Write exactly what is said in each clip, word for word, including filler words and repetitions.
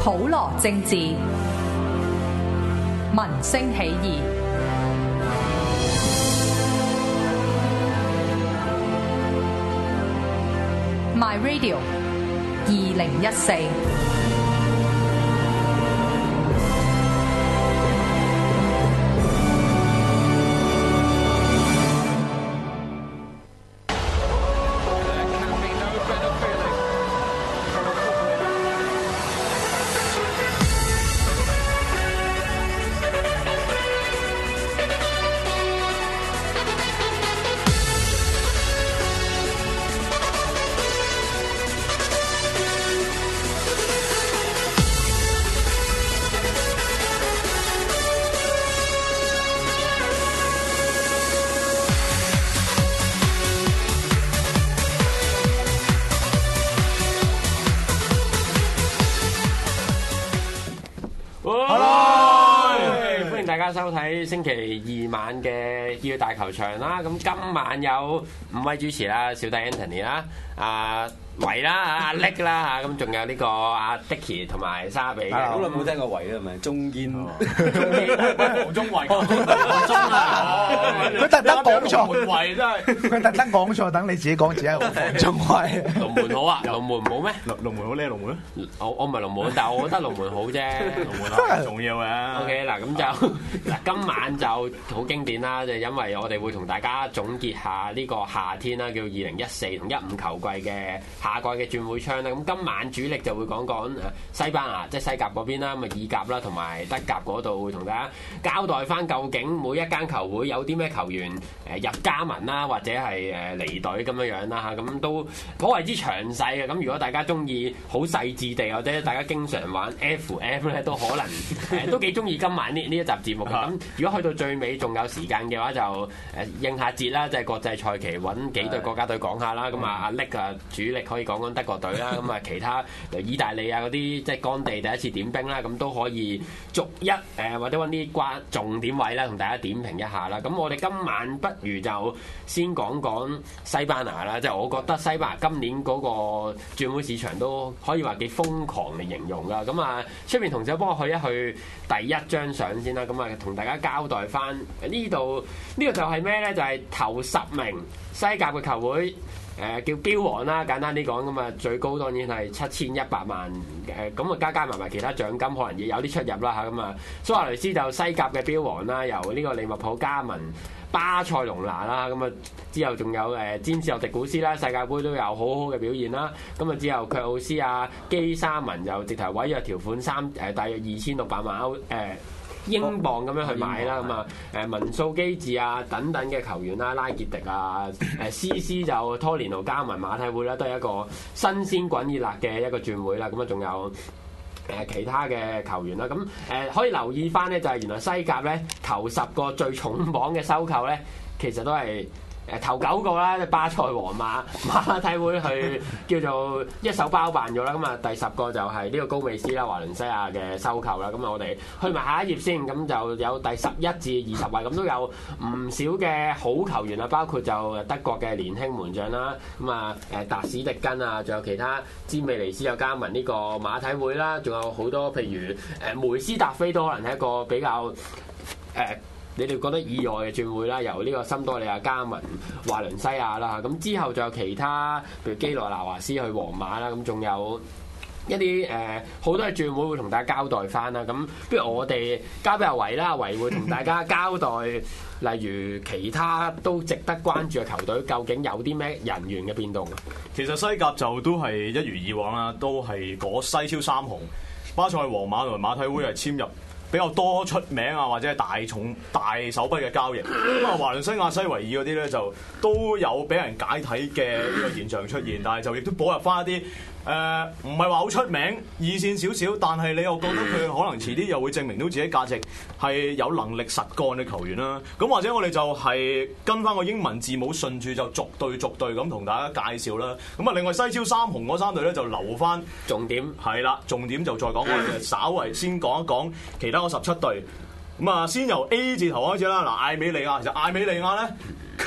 普羅政治，民聲起義。My Radio 二零一四。 收睇星期二晚嘅要大球場啦，咁今晚有五位主持啦，小弟 Anthony 啦，阿維啦，阿叻啦嚇，咁仲有呢個阿 Dicky 同埋沙比嘅。 好耐冇聽過維啦，係咪？中堅， 中堅，黃中維，黃中啊！ 佢特登講錯， 龍門維真係， 佢特登講錯，等你自己講自己係黃中維。 龍門好啊，龍門唔好咩？ 龍龍門好叻，龍門咧？ 我我唔係龍門，但係我覺得龍門好啫。龍門係重要嘅。OK 嗱，咁就嗱今晚就好經典啦，就因為我哋會同大家總結下呢個夏天啦，叫二零一四同一五球季嘅夏季嘅轉會窗啦。咁今晚主力就會講講誒西班牙，即係西甲嗰邊啦，咁啊意甲啦，同埋德甲嗰度會同大家交代翻究竟每一間球會有啲咩球員誒入加盟啦，或者係誒離隊咁樣樣啦嚇，咁都頗為之詳細嘅。咁如果大家中意好細緻地，或者大家經常玩 F M 咧，都可能誒都幾中意今晚呢呢一集節目嘅。咁如果去到最尾仲有時間嘅話，就誒應下節啦，即係國際賽期揾幾隊國家隊講下啦。咁啊阿叻啊主力可以講講德國隊啦，咁啊其他意大利啊嗰啲即係乾地第一次點兵啦，咁都可以逐一誒或者揾啲關重點位啦，同大家點評一下啦。咁我哋今晚不如就先講講西班牙啦，即係我覺得西班牙今年嗰個轉會市場都可以話幾瘋狂嚟形容噶。咁啊出面同事幫我去一去第一張相先啦，咁啊同大家交代翻呢度呢個就係咩咧？就係、是、頭十名西甲嘅球會。誒、呃、叫標王啦，簡單啲講咁啊，最高當然係七千一百萬誒，咁啊加加埋埋其他獎金，可能亦有啲出入啦嚇咁啊。蘇亞雷斯就西甲嘅標王啦，由呢個利物浦加盟巴塞隆拿啦，咁啊之後仲有誒詹士有迪古斯啦，世界盃都有好好嘅表現啦。咁啊之後卻奧斯啊基沙文又直頭違約條款三誒、呃、大約二千六百萬歐誒。呃英鎊咁樣去買啦，咁啊誒文素基治啊等等嘅球員啦，拉傑迪啊誒斯斯就拖連奴加盟馬體會啦，都係一個新鮮滾熱辣嘅一個轉會啦。咁啊仲有誒其他嘅球員啦，咁誒可以留意翻咧，就係原來西甲咧頭十個最重磅嘅收購咧，其實都係。誒頭九個啦，即係巴塞、皇馬、馬體會去叫做一手包辦咗啦。咁啊，第十個就係呢個高美斯啦、華倫西亞嘅收購啦。咁啊，我哋去埋下一頁先，咁就有第十一至二十位，咁都有唔少嘅好球員啊，包括就德國嘅年輕門將啦。咁啊，誒達史迪根啊，仲有其他詹美尼斯有加盟呢個馬體會啦，仲有好多譬如誒梅斯達菲都可能係一個比較誒。呃你哋覺得意外嘅轉會啦，由呢個森多利亞加盟華倫西亞啦，咁之後仲有其他，譬如基羅納華斯去皇馬啦，咁仲有一啲誒好多嘅轉會會同大家交代翻啦。咁不如我哋交俾阿維啦，阿維會同大家交代，例如其他都值得關注嘅球隊，究竟有啲咩人員嘅變動啊？ 其實西甲就都係一如以往啦，都係嗰西超三雄，巴塞、皇馬同埋馬體會係簽入比較多出名啊，或者係大重大手筆嘅交易。咁啊，華倫西亞、西維爾嗰啲咧就都有俾人解體嘅呢個現象出現，但係就亦都補入翻一啲誒唔係話好出名、二線少少，但係你又覺得佢可能遲啲又會證明到自己價值係有能力實幹嘅球員啦。咁或者我哋就係跟翻個英文字母順住就逐隊逐隊咁同大家介紹啦。咁啊，另外西超三雄嗰三隊咧就留翻重點， 係啦，重點就再講，我哋稍為先講一講其他嗰十七隊。咁啊，先由 A 字頭開始啦。嗱，艾美利亞其實艾美利亞咧，近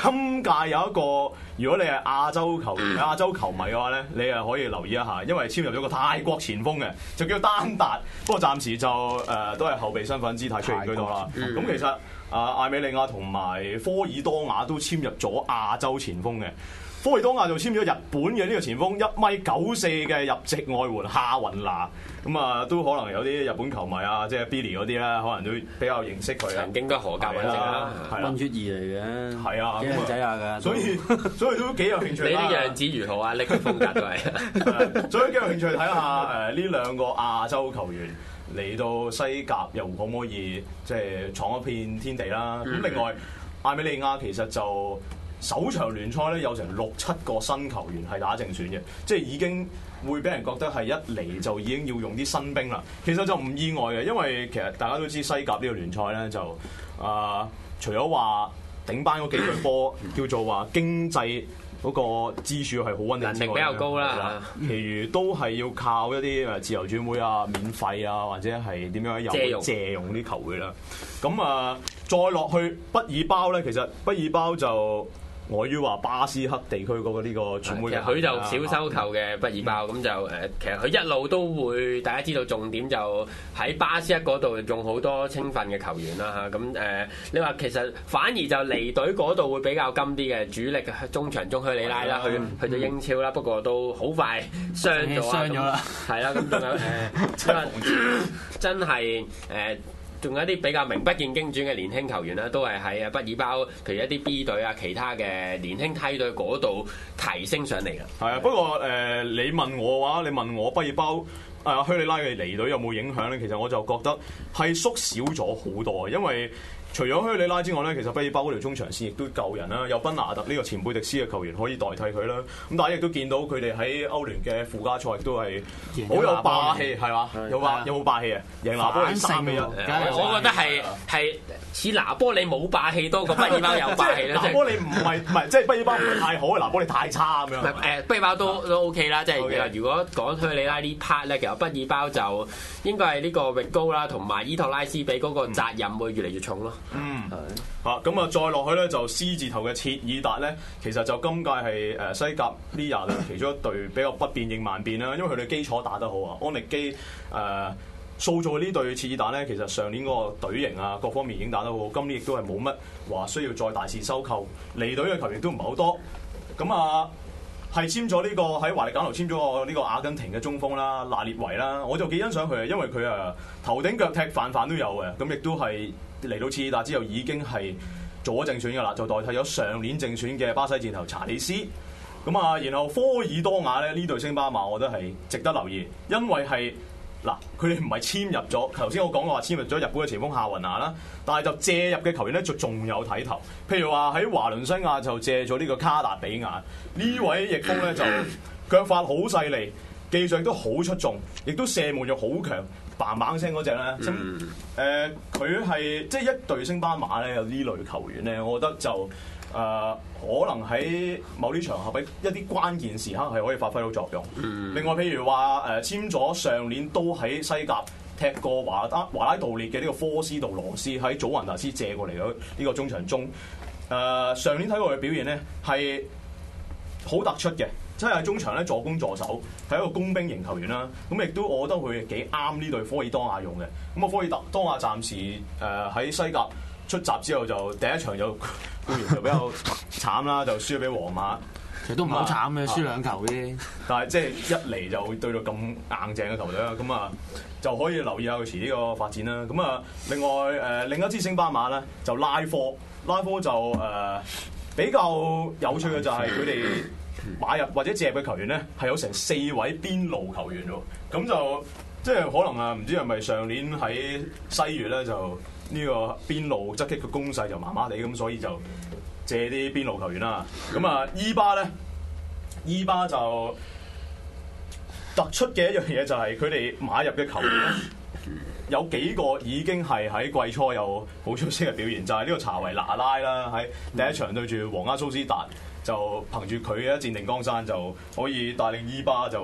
今屆有一個，如果你係亞洲球亞洲球迷嘅話咧，你係可以留意一下，因為簽入咗個泰國前鋒嘅，就叫丹達。不過暫時就誒、呃、都係後備身份姿態出現居多啦。咁、嗯、其實啊，艾美利亞同埋科爾多瓦都簽入咗亞洲前鋒嘅。科爾多瓦就簽咗日本嘅呢個前鋒，一米九四嘅入籍外援夏雲拿。咁啊，都可能有啲日本球迷啊，即係 Billy 嗰啲咧，可能都比較認識佢。曾經都荷甲揾籍啦， 溫血兒嚟嘅， 係啊， 幾靚仔下㗎。 所以所以都幾有興趣。 你啲樣子如何啊？你嘅風格都係， 所以幾有興趣睇下誒呢兩個亞洲球員嚟到西甲又可唔可以即係闖一片天地啦？咁、嗯、另外艾美利亞其實就首場聯賽咧有成六七個新球員係打正選嘅，即係已經會俾人覺得係一嚟就已經要用啲新兵啦。其實就唔意外嘅，因為其實大家都知西甲呢個聯賽咧就啊、呃，除咗話頂班嗰幾隊波叫做話經濟嗰個支柱係好穩定之外， 能力比較高啦。 其餘都係要靠一啲誒自由轉會啊、免費啊，或者係點樣有借用啲球會啦。咁啊、呃，再落去畢爾包咧，其實畢爾包就礙於話巴斯克地區嗰個呢個轉會， 佢就少收購嘅畢爾包，咁就誒，其實佢一路都會大家知道重點就喺巴斯克嗰度用好多青訓嘅球員啦嚇，咁誒，你話其實反而就離隊嗰度會比較金啲嘅主力中場中虛里拉啦，去去咗英超啦，不過都好快傷咗， 傷咗啦， 係啦，咁仲有誒，真係誒。仲有一啲比較名不見經傳嘅年輕球員啦，都係喺啊畢爾包，譬如一啲 B 隊啊，其他嘅年輕梯隊嗰度提升上嚟嘅。 係啊，不過誒、呃，你問我嘅話，你問我畢爾包誒虛里拉嘅離隊有冇影響咧？其實我就覺得係縮小咗好多，因為除咗虛里拉之外咧，其實畢爾包嗰條中場線亦都夠人啦，有賓拿特呢個前貝迪斯嘅球員可以代替佢啦。咁但係亦都見到佢哋喺歐聯嘅附加賽都係好有霸氣，係嘛？有霸有冇霸氣啊？贏拿波利三比一， 我覺得係係似拿波利冇霸氣多過畢爾包有霸氣啦。 拿波利唔係唔係，即係畢爾包唔係太好，拿波利太差咁樣。 誒畢爾包都都 OK 啦，即係如果講虛里拉呢 part 咧，其實畢爾包就應該係呢個域高啦，同埋伊托拉斯比嗰個責任會越嚟越重咯。 嗯，係嚇咁啊，再落去咧就 C 字頭嘅切爾達咧，其實就今屆係誒西甲呢廿隊其中一隊比較不變應萬變啦，因為佢哋基礎打得好啊，安力基誒、呃、塑造呢隊切爾達咧，其實上年嗰個隊形啊各方面已經打得好好，今年亦都係冇乜話需要再大肆收購，離隊嘅球員都唔係好多，咁啊係簽咗呢個喺華力簡奴簽咗個呢個阿根廷嘅中鋒啦，納列維啦，我就幾欣賞佢啊，因為佢啊頭頂腳踢泛泛都有嘅，咁亦都係。嚟到切爾達之後已經係做咗正選㗎啦，就代替咗上年正選嘅巴西箭頭查理斯。咁啊，然後科爾多瓦咧呢隊星巴馬，我覺得係值得留意，因為係嗱佢哋唔係簽入咗，頭先我講過話簽入咗日本嘅前鋒夏雲拿啦，但係就借入嘅球員咧就仲有睇頭，譬如話喺華倫西亞就借咗呢個卡達比亞呢位翼鋒咧就腳法好細膩，技術亦都好出眾，亦都射門又好強。嘭嘭聲嗰隻咧，誒佢係即係一隊星斑馬咧，有呢類球員咧，我覺得就誒、呃、可能喺某啲場合喺一啲關鍵時刻係可以發揮到作用。嗯、另外譬如話誒、呃、簽咗上年都喺西甲踢過華拉華拉道列嘅呢個科斯杜羅斯喺祖雲達斯借過嚟嘅呢個中場中，誒、呃、上年睇過佢嘅表現咧係好突出嘅。即係中場咧助攻助守，係一個工兵型球員啦。咁亦都我覺得佢幾啱呢隊科爾多瓦用嘅。咁啊科爾多瓦暫時誒喺、呃、西甲出閘之後就第一場就固然就比較慘啦，就輸咗俾皇馬。 其實都唔係好慘嘅，輸兩球啫。 但係即係一嚟就會對到咁硬淨嘅球隊啦。咁啊就可以留意下佢遲呢個發展啦。咁啊另外誒、呃、另一支星斑馬咧就拉科，拉科就誒、呃、比較有趣嘅就係佢哋。買入或者借入嘅球員咧，係有成四位邊路球員喎，咁就即係可能啊，唔知係咪上年喺西乙咧就呢個邊路側擊嘅攻勢就麻麻地，咁所以就借啲邊路球員啦。咁啊，伊巴咧，伊巴就突出嘅一樣嘢就係佢哋買入嘅球員咧，有幾個已經係喺季初有好出色嘅表現，就係、是、呢個查維納拉啦，喺第一場對住皇家蘇斯達。就憑住佢嘅一戰定江山，就可以帶領伊巴就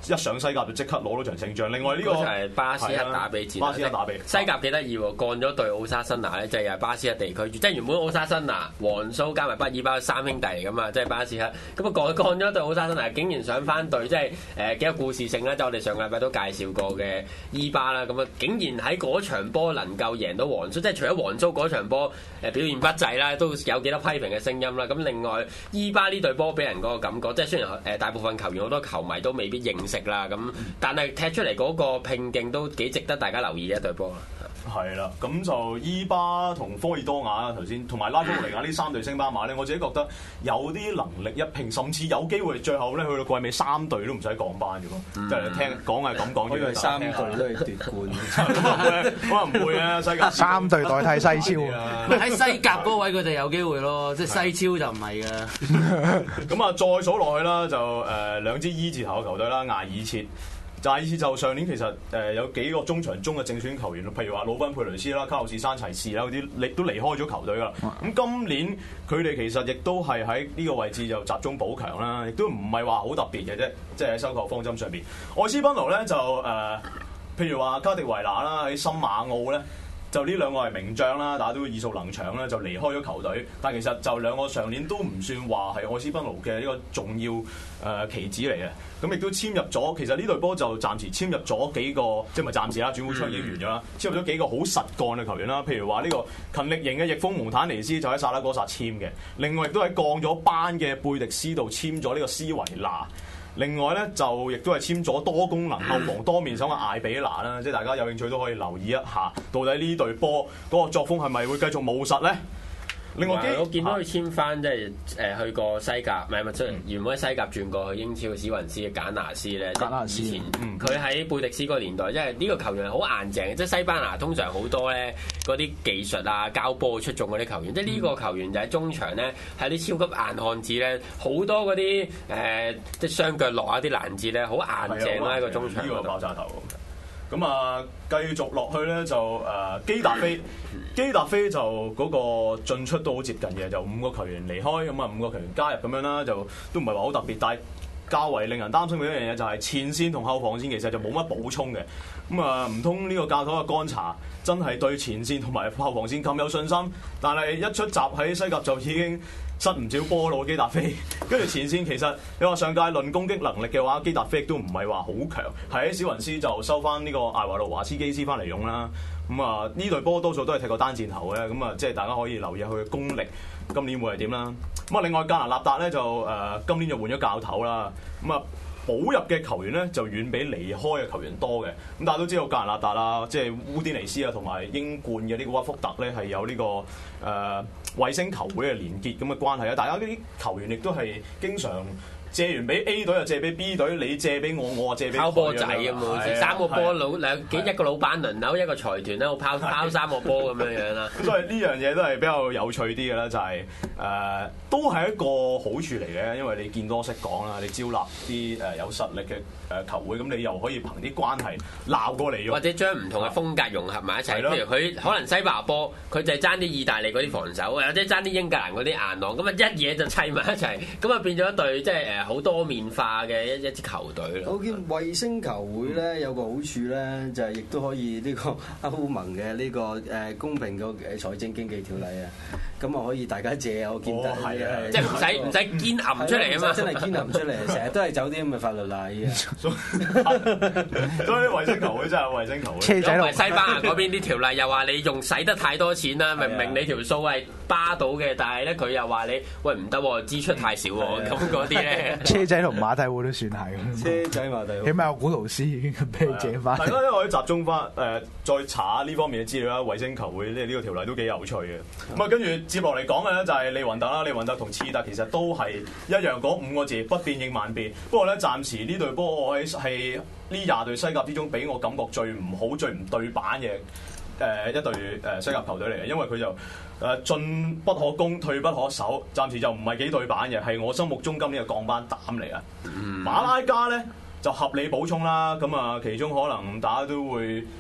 一上西甲就即刻攞到場勝仗。另外呢個就係巴斯克打比戰， 巴斯克打比西甲幾得意喎，幹咗對奧沙辛拿咧，就係又係巴斯克地區，即係原本奧沙辛拿、皇蘇加埋畢爾巴三兄弟嚟噶嘛，即係巴斯克。咁啊幹幹咗對奧沙辛拿，竟然上翻隊，即係誒幾有故事性啦！即係我哋上個禮拜都介紹過嘅伊巴啦，咁啊竟然喺嗰場波能夠贏到皇蘇，即係除咗皇蘇嗰場波誒表現不濟啦，都有幾多批評嘅聲音啦。咁另外伊巴呢隊波俾人嗰個感覺，即係雖然誒大部分球員好多球迷都未必認識啦，咁但係踢出嚟嗰個拼勁都幾值得大家留意嘅一隊波啦。 係啦，咁就伊巴同科爾多瓦啦，頭先同埋拉科尼亞呢三隊升班馬咧，我自己覺得有啲能力一拼，甚至有機會最後咧去到季尾三隊都唔使降班嘅喎，即係、嗯、聽講係咁講。 我以為三隊都係奪冠， 可能唔會啊！西甲三隊代替西超啊！喺西甲嗰位佢哋有機會咯，即係西超就唔係㗎。 咁啊，再數落去啦，就誒、呃、兩支 E 字頭嘅球隊啦，艾爾切。就係意思就上年其實誒、呃、有幾個中場中嘅正選球員，譬如話魯賓佩雷斯啦、卡路士山齊士啦嗰啲，離都離開咗球隊噶啦。咁今年佢哋其實亦都係喺呢個位置就集中補強啦，亦都唔係話好特別嘅啫，即係喺收購方針上邊。愛斯賓奴咧就誒、呃，譬如話卡迪維拿啦，喺森馬奧咧。就呢兩個係名將啦，大家都耳熟能詳啦，就離開咗球隊。但其實就兩個上年都唔算話係愛斯賓奴嘅呢個重要誒、呃、棋子嚟嘅。咁亦都簽入咗，其實呢隊波就暫時簽入咗幾個，即係咪暫時啦？轉會窗已經完咗啦，簽入咗幾個好實幹嘅球員啦。譬如話呢個勤力型嘅翼鋒蒙坦尼斯就喺薩拉哥薩簽嘅，另外亦都喺降咗班嘅貝迪斯度簽咗呢個斯維納。另外咧就亦都係簽咗多功能後防多面手嘅艾比拿啦，即係大家有興趣都可以留意一下，到底呢隊波嗰個作風係咪會繼續務實咧？另外， 我見到佢簽翻即係誒去過西甲，唔係唔係，原本喺西甲轉過去英超嘅史雲斯嘅簡拿斯咧。簡拿斯以前佢喺貝迪斯嗰個年代，因為呢個球員好硬淨，即係西班牙通常好多咧嗰啲技術啊、交波出眾嗰啲球員，即係呢個球員就喺中場咧係啲超級硬漢子咧，好多嗰啲誒即係雙腳落啊啲攔截咧，好硬淨啦喺個中場。 呢個爆炸頭。咁啊，繼續落去咧就誒、呃、基達菲，基達菲就嗰個進出都好接近嘅，就五個球員離開，咁啊五個球員加入咁樣啦，就都唔係話好特別，但係較為令人擔心嘅一樣嘢就係前線同後防線其實就冇乜補充嘅，咁啊唔通呢個教頭嘅觀察真係對前線同埋後防線咁有信心？但係一出閘喺西甲就已經失唔少波咯，基達菲。跟住前線其實你話上屆論攻擊能力嘅話，基達菲亦都唔係話好強。係喺史雲斯就收翻呢個艾華路華斯基斯翻嚟用啦。咁啊呢隊波多數都係踢過單箭頭嘅，咁啊即係大家可以留意下佢嘅功力，今年會係點啦。咁啊另外加拿納達咧就誒、呃、今年就換咗教頭啦。咁啊補入嘅球員咧就遠比離開嘅球員多嘅。咁大家都知道加拿納達啦，即係烏甸尼斯啊同埋英冠嘅呢個屈福特咧係有呢、這個誒。呃衛星球會嘅連結咁嘅關係啊，大家呢啲球員亦都係經常借完俾 A 隊又借俾 B 隊，你借俾我，我啊借俾佢。拋波仔咁啊，三個波老兩幾一個老闆輪流一個財團咧，我拋拋三個波咁樣樣啦。 咁所以呢樣嘢都係比較有趣啲嘅啦，就係、是、誒、呃、都係一個好處嚟嘅，因為你見多識講啦，你招納啲誒有實力嘅誒球會，咁你又可以憑啲關係鬧過嚟用， 或者將唔同嘅風格融合埋一齊。譬如佢可能西班牙波，佢就係爭啲意大利嗰啲防守，或者爭啲英格蘭嗰啲硬朗，咁啊一嘢就砌埋一齊，咁啊變咗一隊即係誒。好多面化嘅一一支球隊咯。 我見衛星球會咧有個好處咧，就係亦都可以呢個歐盟嘅呢個誒公平嘅誒財政經紀條例啊，咁啊可以大家借啊，我見得係啊， 即係唔使唔使堅揞出嚟啊嘛， 真係堅揞出嚟，成日都係走啲咁嘅法律例啊。 所以衛星球會真係衛星球會。 車仔同西班牙嗰邊啲條例又話你用使得太多錢啦，明明你條數係巴到嘅，但係咧佢又話你喂唔得喎，支出太少喎，咁嗰啲咧。 車仔同馬體會都算係咁， 車仔馬體會起碼有古圖斯已經俾你借翻。 大家都可以集中翻誒、呃，再查下呢方面嘅資料啦。衛星球會呢呢個條例都幾有趣嘅。咁啊，跟住接落嚟講嘅咧就係利雲特啦。利雲特同次特其實都係一樣講五個字，不變應萬變。不過咧，暫時呢隊波我喺係呢廿隊西甲之中，俾我感覺最唔好、最唔對版嘅。誒、呃、一隊誒西甲球隊嚟嘅，因為佢就誒、呃、進不可攻，退不可守，暫時就唔係幾對版嘅，係我心目中今年嘅降班膽嚟啊！嗯、馬拉加咧就合理補充啦，咁啊其中可能大家都會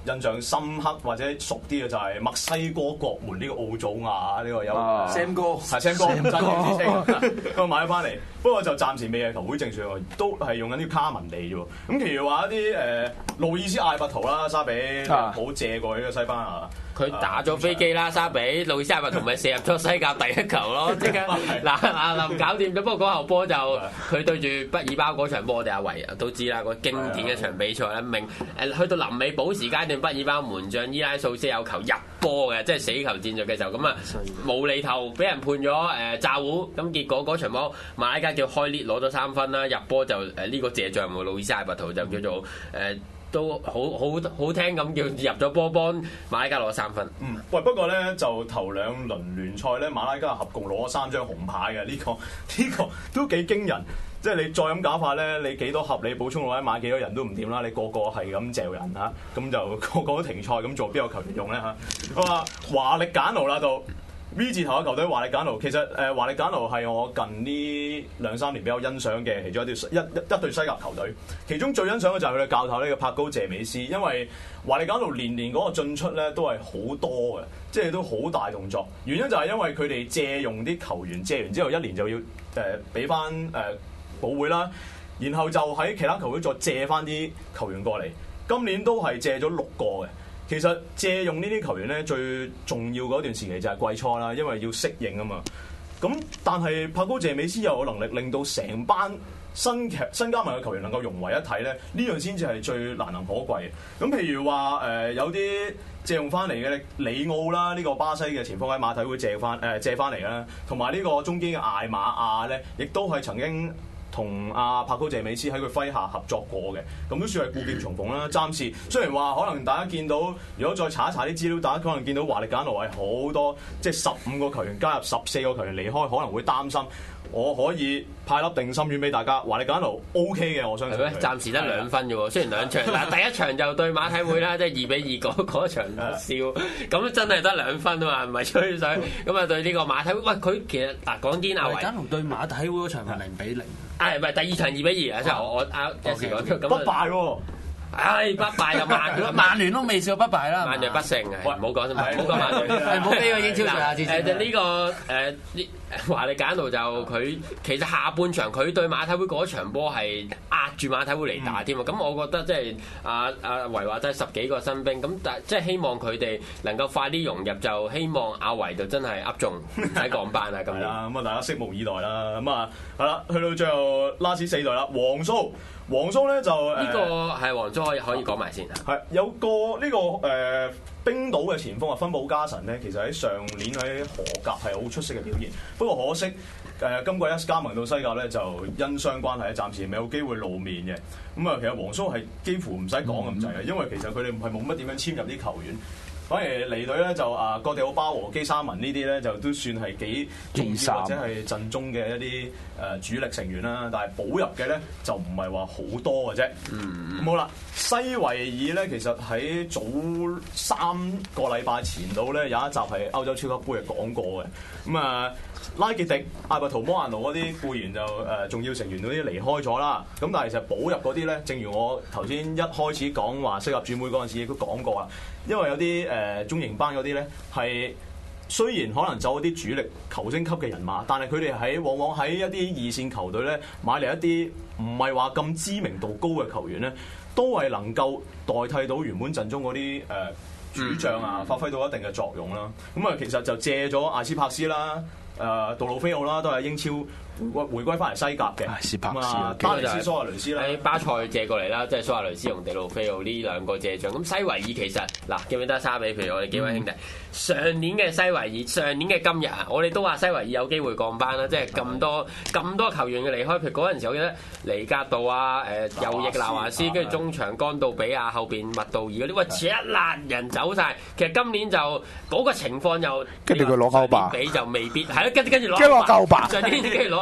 印象深刻或者熟啲嘅就係墨西哥國門呢個奧祖亞呢個有 Sam 哥係 Sam 哥真嘅之稱，咁買咗翻嚟。不過就暫時未係球會正選喎，都係用緊啲卡文地啫喎。咁其餘話一啲誒路易斯艾伯圖啦，沙比好借過呢個西班牙。 佢打咗飛機啦，沙比路易斯艾伯圖咪射入咗西甲第一球咯，即刻嗱嗱臨搞掂咗。不過嗰球波就佢對住畢爾包嗰場波，我哋阿維都知啦，個經典嘅場比賽咧，明誒去到臨尾補時階段，畢爾包門將伊拉素斯有球入波嘅，即係死球戰術嘅時候，咁啊無厘頭俾人判咗誒詐糊，咁結果嗰場波馬拉加叫開列攞咗三分啦，入波就誒呢個謝將喎，路易斯艾伯圖就叫做誒。呃都好好好聽咁叫入咗波幫馬拉加攞三分。 嗯，喂，不過咧就頭兩輪聯賽咧，馬拉加合共攞咗三張紅牌嘅，呢、呢個呢、呢個都幾驚人。即係你再咁搞法咧，你幾多合理補充或者買幾多人都唔掂啦。你個個係咁嚼人嚇，咁就個個都停賽咁做，邊有球員用咧嚇？我話華力簡奴啦到。V 字頭嘅球隊華力簡奴，其實誒華力簡奴係我近呢兩三年比較欣賞嘅其中一隊一一一隊西甲球隊。其中最欣賞嘅就係佢嘅教頭呢個帕高謝美斯，因為華力簡奴年年嗰個進出咧都係好多嘅，即係都好大動作。原因就係因為佢哋借用啲球員，借完之後一年就要誒俾翻誒補會啦，然後就喺其他球會再借翻啲球員過嚟。今年都係借咗六個嘅。其實借用呢啲球員咧，最重要嗰段時期就係季初啦，因為要適應啊嘛。咁但係帕高謝美斯又有能力令到成班新劇新加盟嘅球員能夠融為一體咧，呢樣先至係最難能可貴嘅。咁譬如話誒、呃、有啲借用翻嚟嘅里奧啦，呢、這個巴西嘅前鋒喺馬體會借翻誒、呃、借翻嚟啦，同埋呢個中堅嘅艾馬亞咧，亦都係曾經同阿帕高謝美斯喺佢麾下合作過嘅，咁都算係故劍重逢啦。暫時雖然話可能大家見到，如果再查一查啲資料，大家可能見到華力簡奴係好多，即係十五個球員加入十四個球員離開，可能會擔心。我可以派粒定心丸俾大家，華力簡奴 O K 嘅，我相信。係咩？ 暫時得兩分啫喎，雖然兩場，嗱第一場就對馬體會啦，即係二比二嗰嗰場笑，咁真係得兩分啊嘛，唔係吹水。咁啊對呢個馬體會，喂佢其實嗱講堅阿維， 華力簡奴對馬體會嗰場係零比零。 係唔係第二場二比二啊？即係我我啱有時講出咁。 不敗喎。 唉，不敗又曼曼聯都未試過不敗啦， 曼聯不勝嘅，唔好講，唔好講曼聯， 係唔好俾個英超賽下先。 誒就呢個誒呢華力簡奴就佢其實下半場佢對馬體會嗰場波係壓住馬體會嚟打添啊！咁、嗯、我覺得即係阿阿維話真係十幾個新兵，咁但即係希望佢哋能夠快啲融入，就希望阿維就真係噏中唔使降班啊！咁樣咁啊，大家拭目以待啦。咁啊，係啦，去到最後 last 四隊啦，黃蘇。黃蘇咧就呢個係黃蘇可以可以講埋先。 係有個呢、這個誒、呃、冰島嘅前鋒啊，芬堡加臣咧，其實喺上年喺荷甲係好出色嘅表現。不過可惜誒、呃、今季一加盟到西甲咧，就因傷關係，暫時未有機會露面嘅。咁啊，其實黃蘇係幾乎唔使講咁滯嘅，因為其實佢哋唔係冇乜點樣簽入啲球員。反而離隊咧就啊，哥迪奧巴和基沙文呢啲咧就都算係幾重要或者係陣中嘅一啲誒主力成員啦，但係補入嘅咧就唔係話好多嘅啫。嗯，咁好啦，西維爾咧其實喺早三個禮拜前度咧有一集係歐洲超級杯係講過嘅。咁啊，拉傑迪、艾伯圖、摩亞奴嗰啲固然就誒重要成員嗰啲離開咗啦。咁但係其實補入嗰啲咧，正如我頭先一開始講話適合轉會嗰陣時亦都講過啦。因為有啲誒、呃、中型班嗰啲咧，係雖然可能走啲主力球星級嘅人馬，但係佢哋喺往往喺一啲二線球隊咧買嚟一啲唔係話咁知名度高嘅球員咧，都係能夠代替到原本陣中嗰啲誒主將啊，發揮到一定嘅作用啦。咁啊，其實就借咗艾斯帕斯啦、誒、呃、杜魯菲奧啦，都係英超回回歸翻嚟西甲嘅。艾斯帕斯啊，巴尼斯蘇亞雷斯啦，喺巴塞借過嚟啦，即係蘇亞雷斯同迪魯菲奧呢兩個借將。咁西維爾其實嗱，記唔記得沙比？譬如我哋幾位兄弟，嗯、上年嘅西維爾，上年嘅今日啊，我哋都話西維爾有機會降班啦。即係咁多咁多球員嘅離開，譬如嗰陣時，我記得尼格道啊、誒、呃、右翼拿華斯，跟住中場干道比亞，後邊麥道爾嗰啲，喂，一爛人走晒。其實今年就嗰、那個情況又跟住佢攞歐霸，比就未必係咯，跟跟住攞歐霸。上年跟住攞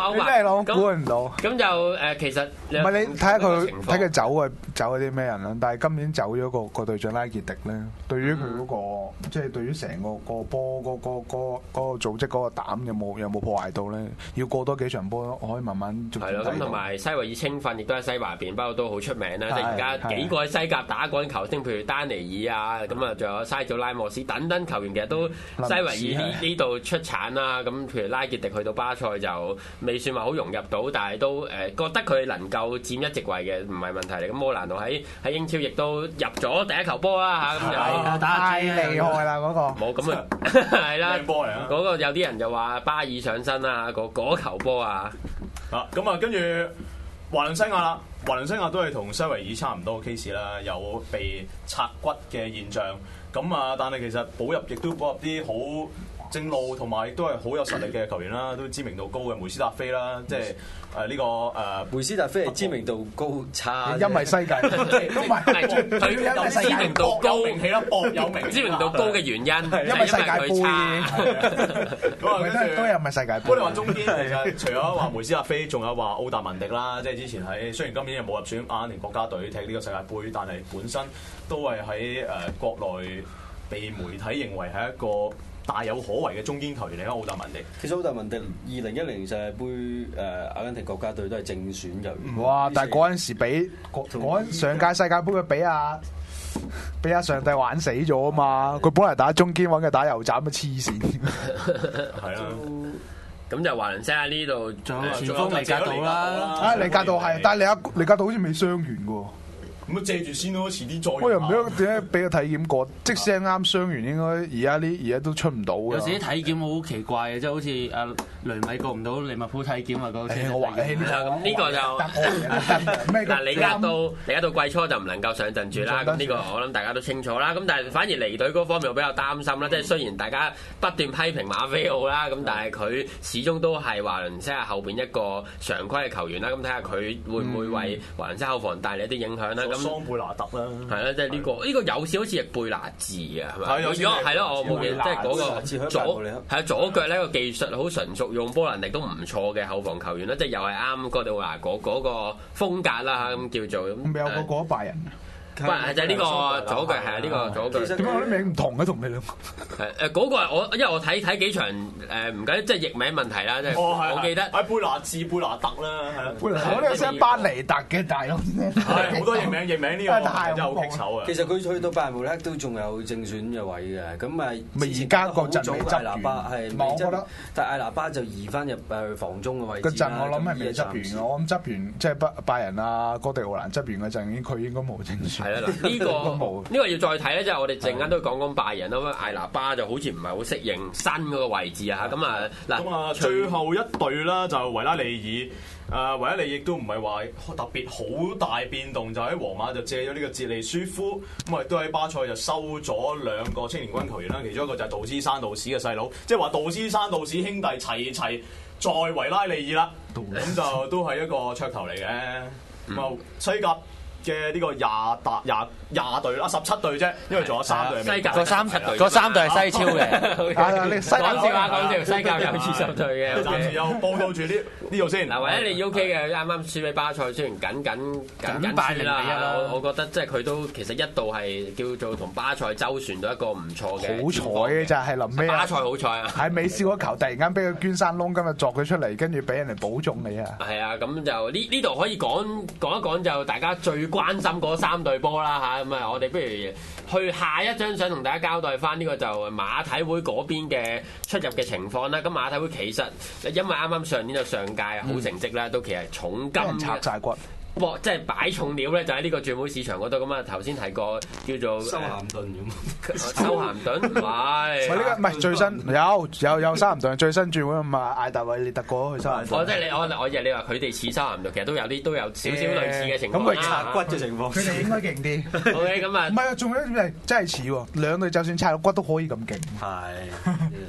歐盟。 你真係諗估唔到。 咁就誒，其實唔係你睇下佢睇佢走啊，走嗰啲咩人啦？但係今年走咗個個隊長拉傑迪咧，對於佢嗰個即係對於成個個波嗰個嗰個嗰個組織嗰個膽有冇有冇破壞到咧？要過多幾場波，我可以慢慢係咯。咁同埋西維爾青訓亦都喺西華邊，不過都好出名啦。即係而家幾個喺西甲打滾球星，譬如丹尼爾啊，咁啊，仲有西祖拉莫斯等等球員，其實都西維爾呢呢度出產啦。咁譬如拉傑迪去到巴塞就未算話好融入到，但係都誒覺得佢能夠佔一席位嘅，唔係問題嚟。咁摩蘭奴喺喺英超亦都入咗第一球波啦嚇，咁就太厲害啦嗰個。 冇咁啊，係啦， 波嚟啊！ 嗰個有啲人就話巴爾上身啊，嗰嗰球波啊。 啊，咁啊，跟住華倫西亞啦，華倫西亞都係同西維爾差唔多嘅 case 啦，有被拆骨嘅現象。咁啊，但係其實補入亦都補入啲好正路，同埋亦都係好有實力嘅球員啦，都知名度高嘅梅斯達菲啦，即係誒呢個誒梅斯達菲係知名度高差， 因為世界都唔係佢有知名度高， 名氣啦，博有名， 知名度高嘅原因， 因為世界盃。 咁啊，跟住都有咪世界盃。 不過你話中堅其實除咗話梅斯達菲，仲有話奧達文迪啦，即係之前喺雖然今年又冇入選阿根廷國家隊踢呢個世界盃，但係本身都係喺誒國內被媒體認為係一個大有可為嘅中堅球員嚟啦，奧達文迪。 其實奧達文迪二零一零世界盃誒阿根廷國家隊都係正選球員。 哇！但係嗰陣時俾嗰嗰上屆世界盃佢俾阿俾阿上帝玩死咗啊嘛！佢本嚟打中堅，揾佢打油斬，咁黐線。 係啦。 咁就華倫西亞呢度仲有前鋒利格道啦。 啊，利格道係，但係利格利格道好似未傷完喎。 咁啊借住先咯，遲啲再。 我又唔知點解俾個體檢過，即使啱傷完，應該而家呢而家都出唔到嘅。 有時啲體檢好奇怪嘅，即係好似阿雷米過唔到利物浦體檢啊嗰個。 我話你呢咁呢個就嗱，利格道利格道季初就唔能夠上陣住啦。咁呢個我諗大家都清楚啦。咁但係反而離隊嗰方面我比較擔心啦。即係雖然大家不斷批評馬菲奧啦，咁但係佢始終都係華倫西亞後邊一個常規嘅球員啦。咁睇下佢會唔會為華倫西亞後防帶嚟一啲影響啦。咁桑貝拿特啦， 係啦，即係呢個呢個有時好似係貝拿治嘅，係咪？ 係有時係咯，我冇記，即係嗰個左係啊左腳呢個技術好純熟，用波能力都唔錯嘅後防球員啦，即係又係啱哥迪奧拿嗰嗰個風格啦嚇，咁叫做咁。 咪有個過咗拜仁。 唔係就係呢個左腳係啊，呢個左腳。 點解我啲名唔同嘅同你兩個？ 係誒嗰個係我，因為我睇睇幾場誒唔緊，即係譯名問題啦，即係我記得。 阿貝拿治、貝拿特啦，係啦。 我呢個聲班尼特嘅大佬。 係好多譯名，譯名呢個真係好棘手啊！ 其實佢去到拜仁慕尼黑都仲有正選嘅位嘅，咁啊咪而家個陣未執艾拿巴係我覺得， 但係艾拿巴就移翻入誒防中嘅位置。 個陣我諗係未執完嘅，我諗執完即係拜拜仁啊、哥迪奧拿執完嗰陣，佢應該冇正選。 係啦，嗱呢個。呢個要再睇咧，即係我哋陣間都講講拜仁啦。艾拿巴就好似唔係好適應新嗰個位置啊。咁啊嗱，咁啊最後一隊啦就維拉利爾。誒維拉利亦都唔係話特別好大變動，就喺皇馬就借咗呢個哲利舒夫，咁啊亦都喺巴塞就收咗兩個青年軍球員啦。其中一個就係杜斯山道士嘅細佬，即係話杜斯山道士兄弟齊齊在維拉利爾啦。咁就都係一個噱頭嚟嘅。咁啊西甲嘅呢個廿大廿廿隊啦，十七隊啫，因為仲有三隊。 西甲嗰三嗰三隊係西超嘅。 講笑話講笑，西甲有二十隊嘅。 暫時又報道住呢呢度先。 嗱，或者你 U K 嘅啱啱輸俾巴塞，雖然緊緊緊緊輸啦，我我覺得即係佢都其實一度係叫做同巴塞周旋到一個唔錯嘅。 好彩嘅就係臨尾。 巴塞好彩啊！ 係美斯嗰球突然間俾佢捐山窿，今日作佢出嚟，跟住俾人哋保中你啊！ 係啊，咁就呢呢度可以講講一講就大家最關心嗰三隊波啦嚇，咁啊我哋不如去下一張相同大家交代翻呢個就馬體會嗰邊嘅出入嘅情況啦。咁馬體會其實因為啱啱上年就上屆好成績啦，嗯、都其實重金拆晒骨。 哇！即係擺重料咧，就喺呢個轉會市場嗰度咁啊！頭先提過叫做修咸頓咁， 修咸頓唔係。 唔係呢個唔係最新有有有修咸頓最新轉會啊嘛！艾達維列特過去修咸頓。 我即係你我我日你話佢哋似修咸頓，其實都有啲都有少少類似嘅情況。 咁佢拆骨嘅情況， 佢哋應該勁啲。 O K，咁啊， 唔係啊，仲有一點係真係似喎，兩隊就算拆咗骨都可以咁勁。 係呢個真係。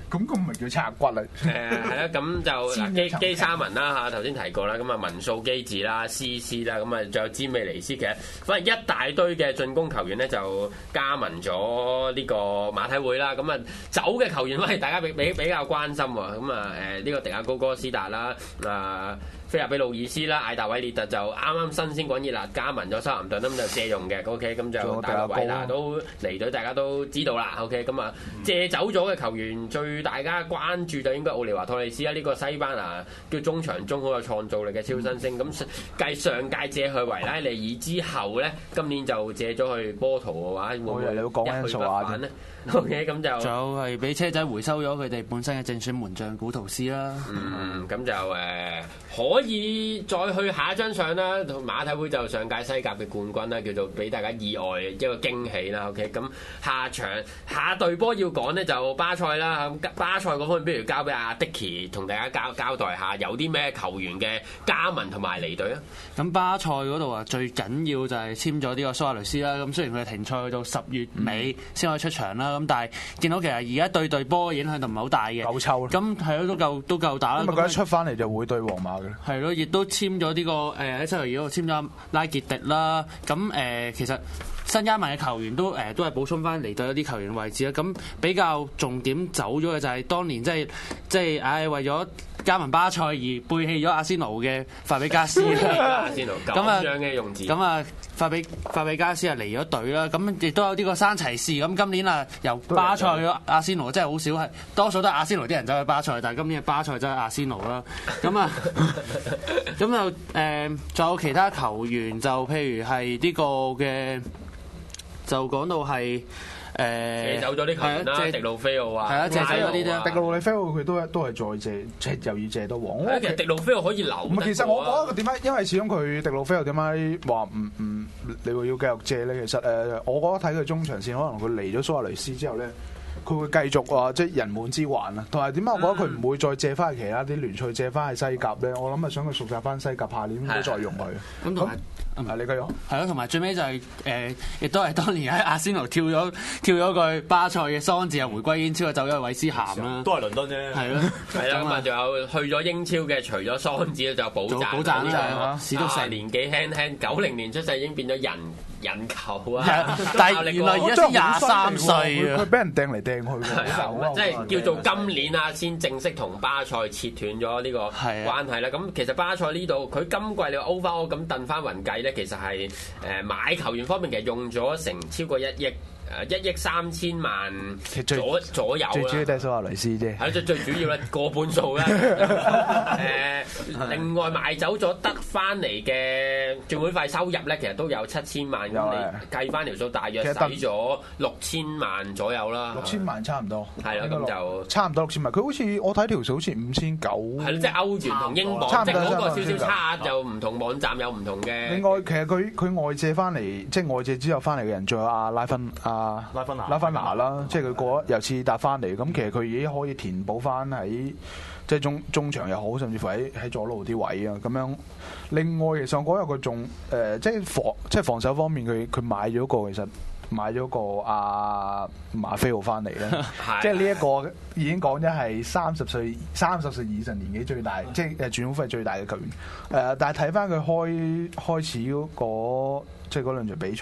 咁咁咪叫拆骨啊？ 誒係啦，咁就嗱基基沙文啦嚇，頭先提過啦，咁啊文素基治啦、斯斯啦，咁啊仲有詹美尼斯，其實反而一大堆嘅進攻球員咧就加盟咗呢個馬體會啦，咁啊走嘅球員咧大家比比比較關心喎，咁啊誒呢個迪亞高哥斯達啦啊。菲亞比路爾斯啦、艾達韋列特就啱啱新鮮滾熱辣加盟咗修咸頓，咁就借用嘅 ，OK， 咁就大衛維拿都離隊，大家都知道啦 ，OK， 咁啊借走咗嘅球員，最大家關注就應該奧利華托利斯啦，呢、這個西班牙叫中場中好有創造力嘅超新星，咁繼上屆借去維拉利爾之後咧，今年就借咗去波圖嘅話，會唔會一去不返咧？ OK， 咁就仲有係俾車仔回收咗佢哋本身嘅正選門將古圖斯啦。 嗯，咁就誒、呃、可以再去下一張相啦。馬體會就上屆西甲嘅冠軍啦，叫做俾大家意外一個驚喜啦。OK，咁下場下隊波要講呢，就巴塞啦。咁巴塞嗰方面，不如交俾阿 Dicky 同大家交交代下，有啲咩球員嘅加盟同埋離隊啊？ 咁巴塞嗰度啊，最緊要就係簽咗呢個蘇亞雷斯啦。咁雖然佢停賽去到十月尾先可以出場啦。咁但係見到其實而家對隊波影響就唔係好大嘅， 夠抽啦。咁係咯，都夠都夠打啦。 咁啊，佢一出翻嚟就會對皇馬嘅。 係咯，亦都簽咗呢個誒喺西維爾嗰度簽咗拉傑迪啦。咁誒、呃、其實新加盟嘅球員都誒、呃、都係補充翻嚟隊一啲球員位置啦。咁比較重點走咗嘅就係當年即係即係唉為咗加盟巴塞而背棄咗阿仙奴嘅法比加斯啦。 阿仙奴咁樣嘅用字。 咁啊，法比法比加斯啊離咗隊啦。咁亦都有呢個山齊士。咁今年啊由巴塞去阿仙奴，真係好少係多數都係阿仙奴啲人走去巴塞，但係今年巴塞真係阿仙奴啦。咁啊，咁就誒，仲、呃、有其他球員就譬如係呢個嘅，就講到係。誒借走咗啲球員啦，迪路菲奧啊， 係啊，借走咗啲啫。 迪路菲奧佢都都係再借，借又要借到王。 其實迪路菲奧可以留。唔係， 其實我覺得點解？因為始終佢迪路菲奧點解話唔唔，你話要繼續借咧？其實誒，我覺得睇佢中場線，可能佢嚟咗蘇亞雷斯之後咧，佢會繼續話即係人滿之患啊。同埋點解我覺得佢唔會再借翻去其他啲聯賽，借翻去西甲咧？我諗係想佢熟習翻西甲，下年都再用佢。 咁同埋。 係你繼續。 係咯，同埋最尾就係、是、誒、呃，亦都係當年喺阿仙奴跳咗跳咗個巴塞嘅桑治，又回歸英超，走咗去韋斯咸啦。 都係倫敦啫。 係咯， 係啦，咁啊仲有去咗英超嘅，除咗桑治咧，就保贊。 保贊啦，史篤城年紀輕輕，九零年出世已經變咗人人球啊！ 但係原來而家先廿三歲啊！ 佢俾人掟嚟掟去喎，即係叫做今年啊，先正式同巴塞切斷咗呢個關係啦。咁其實巴塞呢度佢今季你話 overall 咁燉翻雲計咧，其實係誒買球員方面其實用咗成超過一億。誒一億三千萬左左右啦， 最主要都係蘇亞雷斯啫。 係最最主要咧，過半數啦。誒，另外賣走咗得翻嚟嘅轉會費收入咧，其實都有七千萬。咁你計翻條數，大約使咗六千萬左右啦。 六千萬差唔多。 係啦，咁就差唔多六千萬。佢好似我睇條數好似五千九。 係咯，即係歐元同英鎊，即係嗰個少少差額，就唔同網站有唔同嘅。 另外，其實佢佢外借翻嚟，即係外借之後翻嚟嘅人，仲有阿拉芬阿。啊， 拉芬拿， 拉芬拿啦，即係佢過由次達翻嚟，咁其實佢已經可以填補翻喺即係中中場又好，甚至乎喺喺左路啲位啊，咁樣。另外，其實我覺得佢仲誒，即係防即係防守方面，佢佢買咗個其實買咗個阿馬菲奧翻嚟咧，即係呢一個已經講咗係三十歲三十歲以上年紀最大，即係誒轉會費最大嘅球員。誒、呃，但係睇翻佢開開始嗰、那個即係嗰兩場比賽。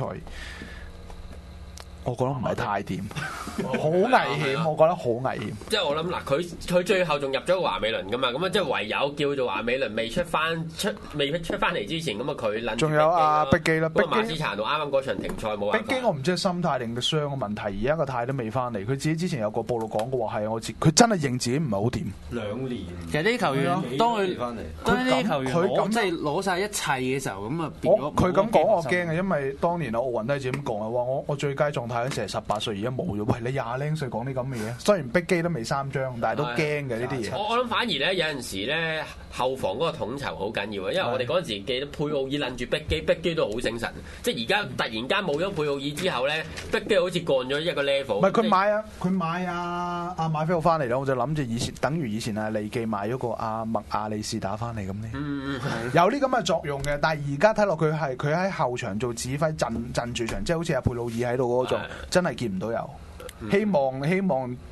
我覺得唔係太掂，好危險。我覺得好危險。 即係我諗嗱，佢佢最後仲入咗個華美倫噶嘛，咁啊即係唯有叫做華美倫未出翻出未出翻嚟之前，咁啊佢撚。仲有阿碧基啦， 不過馬斯查度啱啱嗰場停賽冇。 碧基我唔知係心態定嘅傷嘅問題，而家個態都未翻嚟。佢自己之前有個報道講過話係我自，佢真係認自己唔係好掂。 兩年。 其實呢啲球員當佢當呢啲球員攞即係攞曬一切嘅時候，咁啊變咗。 佢咁講我驚啊，因為當年啊奧運都係自己咁講啊，話我我最佳狀態嗰陣時係十八歲。而家冇咗，喂！你廿零歲講啲咁嘅嘢，雖然逼機都未三張，但係都驚嘅呢啲嘢。 我我諗反而咧，有陣時咧後防嗰個統籌好緊要啊，因為我哋嗰陣時記得佩奧爾撚住逼機，逼機都好醒神。即係而家突然間冇咗佩奧爾之後咧，逼機好似降咗一個 level。 唔係佢買啊，佢買啊阿馬菲奧翻嚟啦，我就諗住以前等於以前啊利記買咗個阿麥亞利士打翻嚟咁咧。嗯嗯，有啲咁嘅作用嘅，但係而家睇落佢係佢喺後場做指揮鎮鎮住場，即係好似阿佩奧爾喺度嗰種，真係見唔到。都有希望希望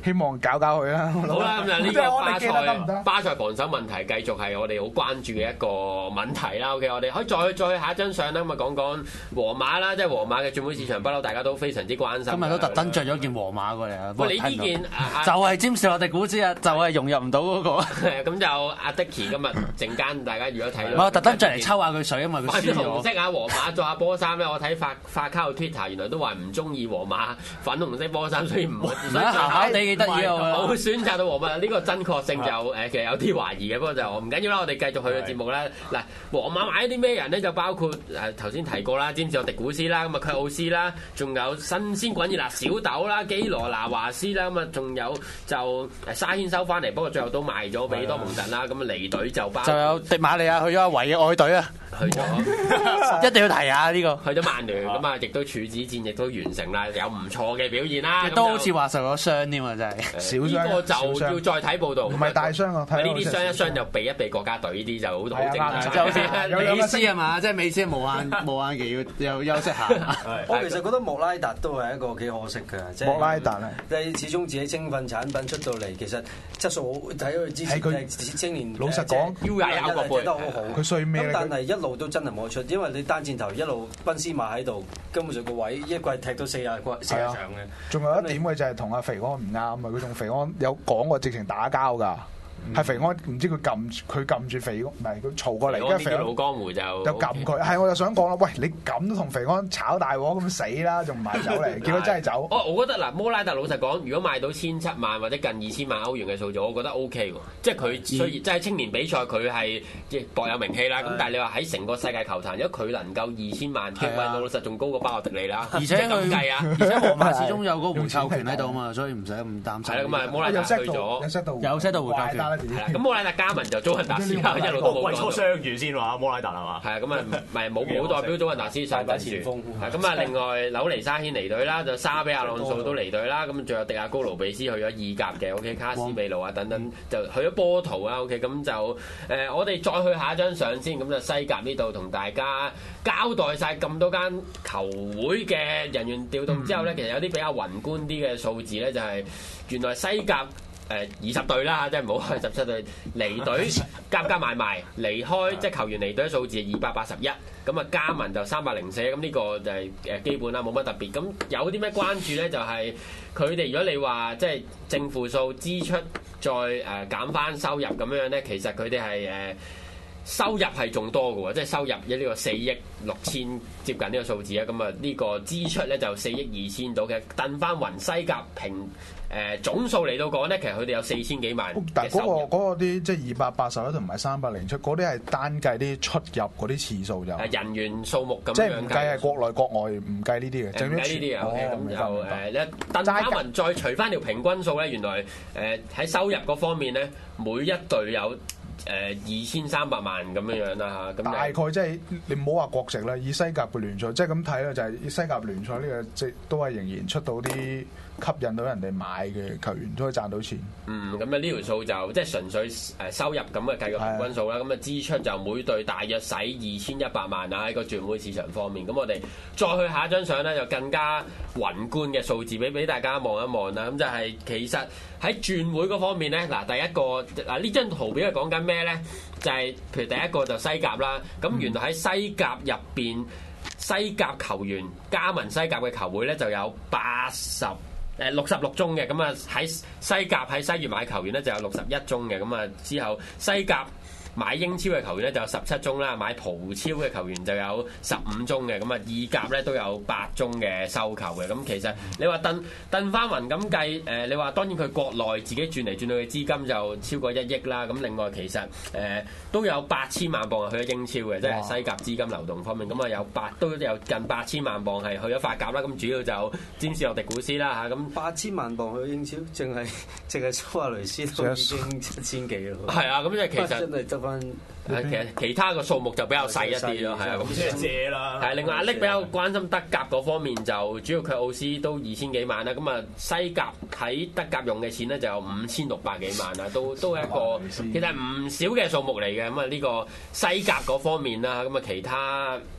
希望搞搞佢啦。 好啦，咁就呢個巴塞巴塞防守問題繼續係我哋好關注嘅一個問題啦。OK，我哋可以再再下一張相啦，咁啊講講皇馬啦，即係皇馬嘅轉會市場不嬲，大家都非常之關心。 今日都特登着咗件皇馬過嚟啊！ 喂，你呢件就係詹士洛迪古斯啊，就係融入唔到嗰個。 咁就阿迪奇今日陣間大家如果睇到， 我特登着嚟抽下佢水，因為佢輸咗。 紅色啊，皇馬做下波衫咧，我睇發發卡個 Twitter 原來都話唔中意皇馬粉紅色波衫，所以唔唔想着下。 你幾得意啊！ 冇選擇到皇馬呢個真確性就誒其實有啲懷疑嘅，不過就唔緊要啦，我哋繼續去個節目啦。嗱，皇馬買啲咩人咧？就包括誒頭先提過啦，詹士洛迪古斯啦，咁啊卻奧斯啦，仲有新鮮滾熱辣小豆啦，基羅拿華斯啦，咁啊仲有就誒沙軒收翻嚟，不過最後都賣咗俾多蒙特啦。咁啊離隊就包就有迪馬利亞去咗阿維嘅愛隊啊！ 去咗， 一定要提下呢個。 去咗曼聯，咁啊亦都處子戰亦都完成啦，有唔錯嘅表現啦。 都好似話受咗傷添啊，真係。 小傷。 呢個就要再睇報道。 唔係大傷啊，睇呢啲傷一傷就避一避國家隊呢啲就好好正常。 即係好似美斯係嘛，即係美斯無限無限期要又休息下。 我其實覺得莫拉達都係一個幾可惜嘅，即係莫拉達啊！ 即係始終自己青訓產品出到嚟，其實質素好睇佢之前係青年。 老實講 ，U 廿一個背得好好。 佢衰咩咧？ 咁但係一路都真係冇得出。因為你單箭頭一路賓斯馬喺度，根本上個位一季踢到四廿季四廿場嘅。 仲有一點嘅就係同阿肥安唔啱啊！佢同肥安有講過直情打交㗎。係肥安唔知佢撳佢撳住肥安，唔係佢嘈過嚟，跟住肥安老江湖就就撳佢。係我就想講啦，喂，你咁都同肥安炒大鑊咁死啦，仲唔賣走嚟？結果真係走。 我我覺得嗱，摩拉特老實講，如果賣到千七萬或者近二千萬歐元嘅數字，我覺得 O K 喎。即係佢雖然即係青年比賽，佢係即係薄有名氣啦。咁但係你話喺成個世界球壇，如果佢能夠二千萬，喂老實仲高過巴洛迪利啦。 而且佢計啊， 而且皇馬始終有個回購權喺度啊嘛，所以唔使咁擔心。 係啦，咁啊摩拉特去咗， 有 set 到有 set 到回購權。 係啦，咁摩拉特加盟就祖雲達斯啦，一路都冇季初相遇先話摩拉達係嘛？ 係啊，咁啊唔係冇冇代表祖雲達斯上陣前鋒。 咁啊，另外紐尼沙軒離隊啦，就沙比亞朗素都離隊啦，咁仲有迪亞高盧比斯去咗意甲嘅 ，OK， 卡斯美路啊等等就去咗波圖啊 ，OK， 咁就誒、呃、我哋再去下一張相先，咁就西甲呢度同大家交代晒咁多間球會嘅人員調動之後咧，其實有啲比較宏觀啲嘅數字咧，就係原來西甲。誒二十隊啦，即係唔好開十七隊離隊，加加埋埋離開，即係球員離隊嘅數字係二百八十一，咁啊加盟就三百零四，咁呢個就係誒基本啦，冇乜特別。咁有啲咩關注咧？就係佢哋如果你話即係正負數支出再誒減翻收入咁樣咧，其實佢哋係誒收入係仲多嘅喎，即係收入有呢個四億六千接近呢個數字啊，咁啊呢個支出咧就四億二千到嘅，掟翻雲西甲平。誒、呃、總數嚟到講咧，其實佢哋有四千幾萬。 但係、那、嗰個嗰啲即係二百八十一同埋三百零出，嗰啲係單計啲出入嗰啲次數就。 人員數目咁樣。 即係唔計係國內國外，唔計呢啲嘅。 唔計呢啲啊，咁就誒咧，鄧家文再除翻條平均數咧，原來誒喺、呃、收入嗰方面咧，每一隊有。誒二千三百萬咁樣樣啦嚇，咁大概即係你唔好話國籍啦，以西甲嘅聯賽即係咁睇啦，就係、是、西甲聯賽呢個即係都係仍然出到啲吸引到人哋買嘅球員都可以賺到錢。 嗯，咁啊呢條數就即係純粹誒收入咁嘅計個平均數啦，咁啊支出就每隊大約使二千一百萬啊喺個轉會市場方面。咁我哋再去下一張相咧，就更加宏觀嘅數字俾俾大家望一望啦。咁就係其實喺轉會嗰方面咧，嗱第一個嗱呢張圖表係講緊咩咧？就係、是、譬如第一個就西甲啦。咁原來喺西甲入邊，西甲球員加盟西甲嘅球會咧就有八十。誒六十六宗嘅，咁啊喺西甲喺西乙買球員咧就有六十一宗嘅，咁啊之後西甲買英超嘅球員咧就有十七宗啦，買葡超嘅球員就有十五宗嘅，咁啊意甲咧都有八宗嘅收購嘅，咁其實你話鄧鄧翻雲咁計，誒你話當然佢國內自己轉嚟轉去嘅資金就超過一億啦，咁另外其實誒、呃、都有八千萬磅去咗英超嘅，即係西甲資金流動方面，咁啊有八都有近八千萬磅係去咗法甲啦，咁主要就詹士洛迪古斯啦嚇，咁八千萬磅去咗英超，淨係淨係蘇亞雷斯都已經七千幾咯， 係啊，咁即係其實真係執翻。 其實其他個數目就比較細一啲咯，係啊，咁即係借啦。 係另外阿力比較關心德甲嗰方面，就主要佢奧斯都二千幾萬啦。咁啊西甲喺德甲用嘅錢咧就有五千六百幾萬啦，都都係一個其實唔少嘅數目嚟嘅。咁啊呢個西甲嗰方面啦，咁啊其他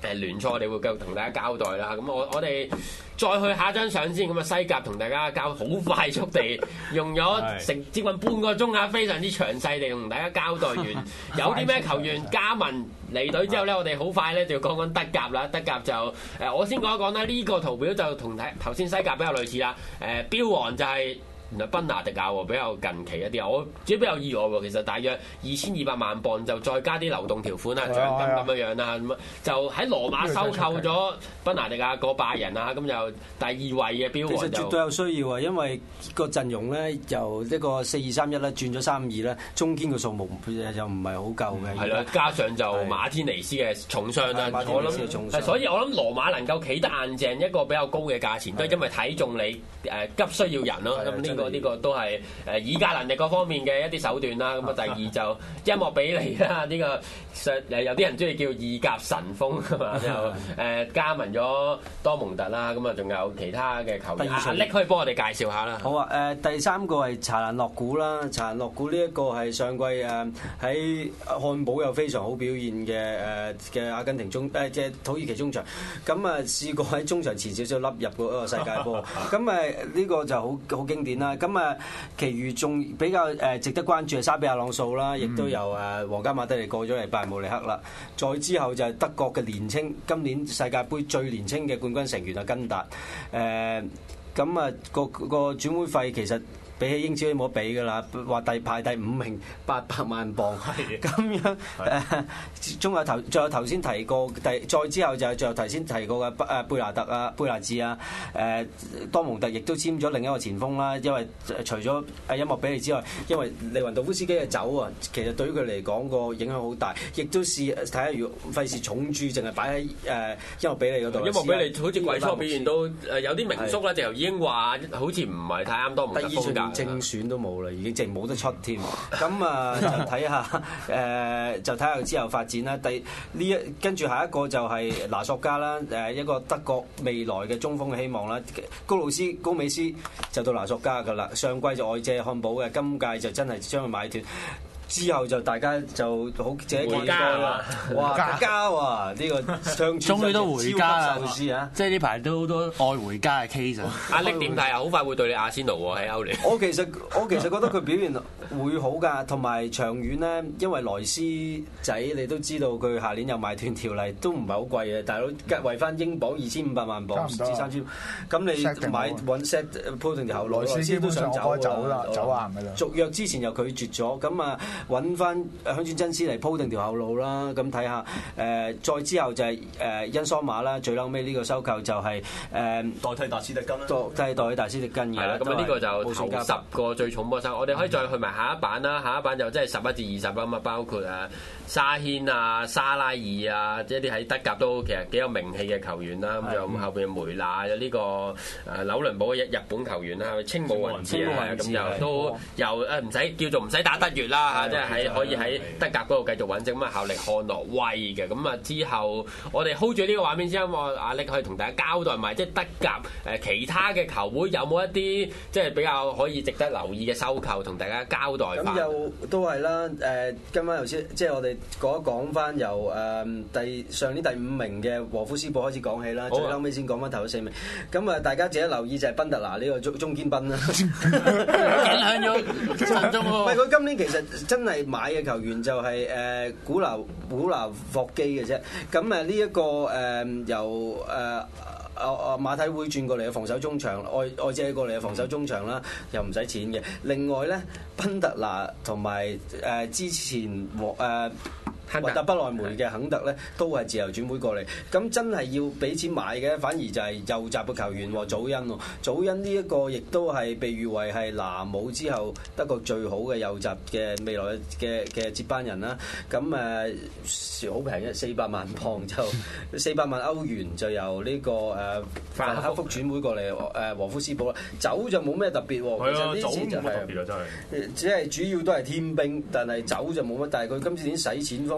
誒聯賽，我哋會繼續同大家交代啦。咁我我哋再去下張相先。咁啊西甲同大家交好快速地用咗成接近半個鐘啊，非常之詳細地同大家交代完有啲咩球員加盟離隊之後咧，我哋好快咧就要講講德甲啦。德甲就誒我先講一講啦，呢、這個圖表就同睇頭先西甲比較類似啦。誒標王就係、是。原來賓拿迪亞喎比較近期一啲啊，我自己比較意外喎。其實大約二千二百萬鎊就再加啲流動條款啊、獎金咁樣樣啦，咁就喺羅馬收購咗賓拿迪亞個拜仁啊，咁就第二位嘅標王就其實絕對有需要啊，因為個陣容咧由呢個四二三一咧轉咗三二咧，中堅嘅數目又唔係好夠嘅。 係啦，加上就馬天尼斯嘅重傷啦，我諗，所以我諗羅馬能夠企得硬淨一個比較高嘅價錢，都係因為睇中你誒急需要人咯。咁呢個呢個都係誒議價能力嗰方面嘅一啲手段啦。咁啊，第二就音樂比利啦，呢個誒有啲人中意叫意甲神鋒啊嘛，就誒加盟咗多蒙特啦。咁啊，仲有其他嘅球員，阿力可以幫我哋介紹下啦。 好啊，誒第三個係查蘭諾古啦，查蘭諾古呢一個係上季誒喺漢堡有非常好表現嘅誒嘅阿根廷中誒嘅土耳其中場，咁啊試過喺中場前少少凹入嗰個世界波，咁誒呢個就好好經典啦。咁啊，其餘仲比較誒值得關注係沙比亞朗素啦，亦都由誒皇家馬德里過咗嚟拜仁慕尼黑啦。再之後就係德國嘅年青，今年世界盃最年青嘅冠軍成員啊根達。誒咁啊個個轉會費其實比起英超都冇得比㗎啦，話第排第五名八百萬鎊，咁樣誒，仲有頭，仲有頭先提過，第再之後就係最後頭先提過嘅誒貝拿特啊、貝拿治啊、誒多蒙特亦都簽咗另一個前鋒啦，因為除咗誒音樂比利之外，因為利雲道夫斯基嘅走啊，其實對於佢嚟講個影響好大，亦都試睇下如果費事重注，淨係擺喺誒音樂比利嗰度。音樂比利好似季初表現都誒有啲名宿啦，就已經話好似唔係太啱多蒙特風格。 正選都冇啦，已經淨冇得出添。咁啊，就睇下誒，就睇下之後發展啦。第呢一跟住下一個就係拿索加啦，誒一個德國未來嘅中鋒嘅希望啦。高魯斯、高美斯就到拿索加噶啦。上季就外借漢堡嘅，今屆就真係將佢買斷。之後就大家就好自己回家啦，哇！家喎呢個相終於都回家啦， 啊！ 即係呢排都好多愛回家嘅 case。 阿力點睇啊？好快會對你阿仙奴喎喺歐聯。 我其實我其實覺得佢表現會好㗎，同埋長遠咧，因為萊斯仔你都知道佢下年有賣斷條例，都唔係好貴嘅，大佬為翻英鎊二千五百萬鎊至三千，咁你買揾 set 鋪定條後路，萊斯都想走走啦，走硬㗎啦。 續約之前又拒絕咗，咁啊〜揾翻香川真司嚟鋪定條後路啦，咁睇下誒，再之後就係誒恩桑馬啦，最嬲尾呢個收購就係、是、誒、呃、 代替達斯迪根啦， 代替代替達斯迪根嘅。 係啦，咁啊呢個就頭十個最重波收，我哋可以再去埋下一版啦，下一版就真係十一至二十啦，咁啊包括啊沙軒啊、沙拉爾啊，即係啲喺德甲都其實幾有名氣嘅球員啦，咁仲有後邊梅拿有呢個誒紐倫堡嘅日本球員啦，青武雲治啊，咁就都又誒唔使叫做唔使打德乙啦嚇，即係喺可以喺德甲嗰度繼續穩陣，咁啊效力漢諾威嘅，咁啊之後我哋 hold 住呢個畫面先，我阿力可以同大家交代埋，即係德甲誒其他嘅球會有冇一啲即係比較可以值得留意嘅收購，同大家交代翻。 咁又都係啦，誒今晚頭先即係我哋講一講翻由誒第上年第五名嘅和夫斯堡開始講起啦，最後尾先講翻頭四名。咁啊大家自己留意就係賓特拿呢個中中堅賓啦， 影響咗陣中喎。 唔係佢今年其實真係買嘅球員就係誒古拿古拿霍基嘅啫。咁誒呢一個誒由誒。啊啊馬體會轉過嚟嘅防守中場，外外借過嚟嘅防守中場啦，又唔使錢嘅。另外咧，賓特拿同埋誒之前和誒維特不萊梅嘅肯特咧，都係自由轉會過嚟。咁真係要俾錢買嘅，反而就係右閘嘅球員祖恩喎。祖恩呢一個亦都係被譽為係拿姆之後德國最好嘅右閘嘅未來嘅嘅接班人啦。咁誒好平嘅，四百萬磅就四百萬歐元就由呢、這個誒。呃法蘭克福轉會過嚟誒和夫斯堡啦，走就冇咩特別喎。 係啊， 其實呢次就係、 特別啊，真係。 只係主要都係添兵，但係走就冇乜。但係佢今次點使錢方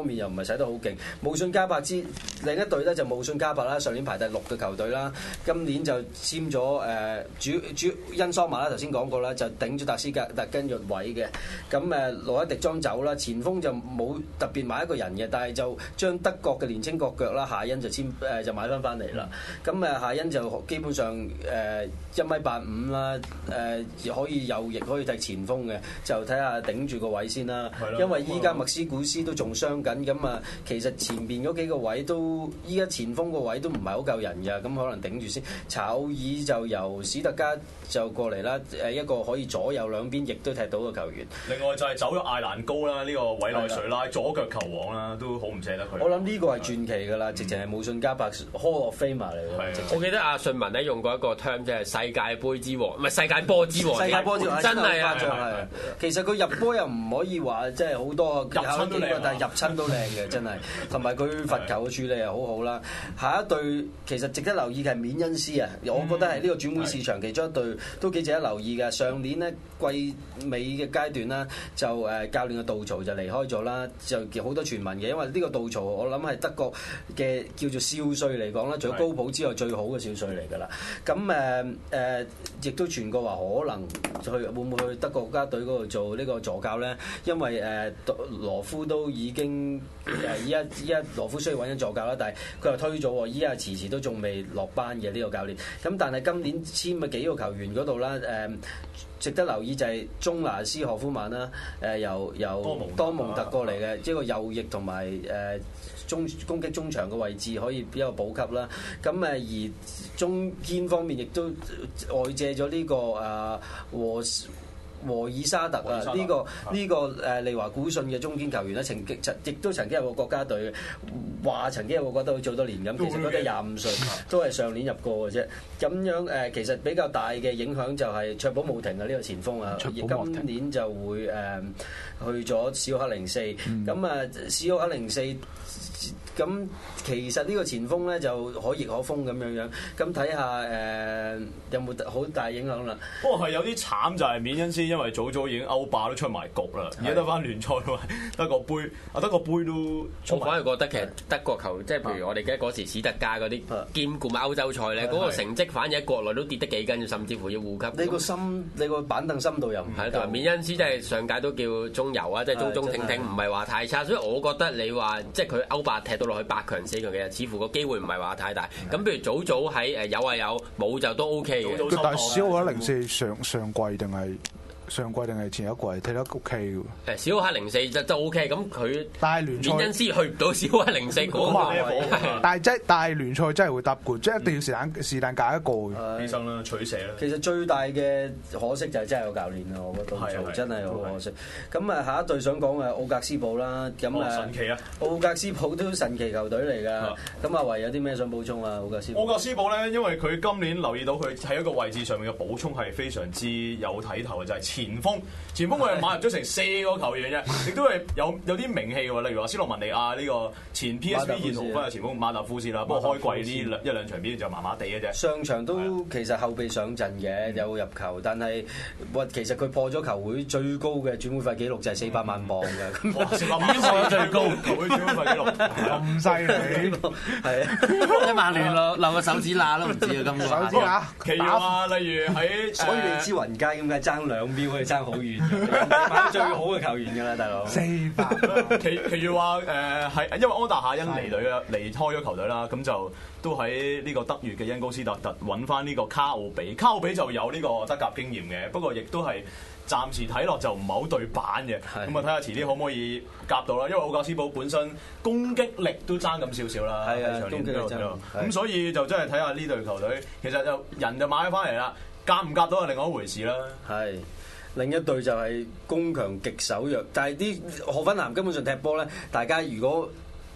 方面又唔係使得好勁。慕遜加柏之另一隊咧就慕遜加柏啦，上年排第六嘅球隊啦，今年就簽咗誒主主恩桑馬啦，頭先講過啦，就頂咗特斯格特根約位嘅。咁誒羅一迪莊走啦，前鋒就冇特別買一個人嘅，但係就將德國嘅年青國腳啦夏恩就簽誒就買翻翻嚟啦。咁誒夏恩就基本上誒一米八五啦，誒可以右翼可以踢前鋒嘅，就睇下頂住個位先啦。因為依家麥斯古斯都仲傷緊，咁啊其實前邊嗰幾個位都依家前鋒個位都唔係好夠人嘅，咁可能頂住先。查奧爾就由史特加就過嚟啦，誒一個可以左右兩邊亦都踢到嘅球員。 另外就係走咗艾蘭高啦，呢、這個委內瑞拉左腳球王啦，都好唔捨得佢。 我諗呢個係傳奇㗎啦，直情係慕遜加柏 Hall of Famer 嚟嘅。 我記得阿信文咧用過一個 term 即係世界盃之王，唔係世界波之王。 世界波之王真係啊！ 係其實佢入波又唔可以話即係好多入親都靚，但係入親都靚嘅真係。同埋佢罰球嘅處理又好好啦。下一隊其實值得留意嘅係緬恩斯啊，我覺得係呢個轉會市場其中一隊都幾值得留意嘅。上年呢，季尾嘅階段啦，就誒教練嘅杜曹就離開咗啦，就好多傳聞嘅，因為呢個杜曹我諗係德國嘅叫做少帥嚟講啦，除咗高普之外最好嘅少帥嚟㗎啦。咁誒誒，亦都傳過話可能去會唔會去德國國家隊嗰度做呢個助教咧？因為誒、呃、羅夫都已經誒依家依家羅夫需要揾緊助教啦，但係佢又推咗喎，依家遲遲都仲未落班嘅呢、這個教練。咁但係今年簽嘅幾個球員嗰度啦，誒、呃、值得留意就係中拿斯霍夫曼啦，誒、呃、由由多蒙特過嚟嘅，即係個右翼同埋誒中攻擊中場嘅位置可以比較補給啦。咁誒而中堅方面亦都外借咗呢、這個誒、呃、和。和爾沙特啊，呢、這個呢、這個誒利華古遜嘅中堅球員咧，曾經亦都曾經有個國家隊，話曾經有個國家隊做好多年咁，其實佢哋廿五歲，都係上年入過嘅啫。咁樣誒，其實比較大嘅影響就係卓寶慕廷啊，呢、這個前鋒啊，今年就會誒去咗史浩克零四。咁啊，史浩克零四。咁其實呢個前鋒咧就可熱可風咁樣樣，咁睇下誒有冇好大影響啦。 不過係有啲慘就係緬恩斯，因為早早已經歐霸都出埋局啦，而家得翻聯賽喎，德國杯啊德國杯都。 我反而覺得其實德國球即係譬如我哋記得嗰時史特加嗰啲兼顧埋歐洲賽咧，嗰個成績反而喺國內都跌得幾緊，甚至乎要護級。 你個深，你個板凳深度又唔係。 同埋緬恩斯即係上屆都叫中游啊，即係中中挺挺，唔係話太差，所以我覺得你話即係佢歐霸踢到落去八強四強嘅，似乎個機會唔係話太大。咁譬如早早喺誒有啊有，冇就都 OK 嘅。 但係小奧克零四上上季定係上季定係前一季踢得 OK 嘅喎。 誒小奧克零四就就 OK，咁佢但係聯賽緬恩斯去唔到小奧克零四嗰個， 但係即係但係聯賽真係會揼嘅，即係一定要是但是但揀一個嘅。 犧牲啦，取捨啦。 其實最大嘅可惜就係真係有教練啦，我覺得杜曹真係好可惜。咁啊，下一隊想講嘅奧格斯堡啦，咁啊神奇啊！ 奧格斯堡都神奇球隊嚟㗎。咁啊，維有啲咩想補充啊？奧格斯堡奧格斯堡咧，因為佢今年留意到佢喺一個位置上面嘅補充係非常之有睇頭嘅，就係、是、前鋒。前鋒佢係買入咗成四個球員啫，亦都係有有啲名氣喎。例如話斯洛文尼亞呢個前 P S V 二號分嘅前鋒馬特夫斯啦，不過開季呢一兩場表現就麻麻地嘅啫。 上場都其實後備上陣嘅，有入球，但係哇，其實佢破咗球會最高嘅轉會費紀錄就係四百萬磅嘅。哇！四百萬磅最高球會轉會費紀錄咁犀利， 係啊！ 一曼聯留留個手指罅都唔知啊，咁個手指罅。 其餘啊，例如喺所以你知雲街咁解爭兩秒可以爭好遠。買最好嘅球員㗎啦，大佬。四百。 其其餘話誒係因為安達夏恩離隊啦，離開咗球隊啦，咁就都喺呢個德乙嘅恩高斯特特揾翻呢個卡奧比，卡奧比就有呢個德甲經驗嘅，不過亦都係暫時睇落就唔係好對版嘅。咁啊睇下遲啲可唔可以夾到啦？因為奧格斯堡本身攻擊力都爭咁少少啦， 係啊， 上年攻擊力爭。 咁所以就真係睇下呢隊球隊，其實就人就買咗翻嚟啦，夾唔夾到係另外一回事啦。 係。另一隊就係攻強極守弱，但係啲賀芬咸根本上踢波咧，大家如果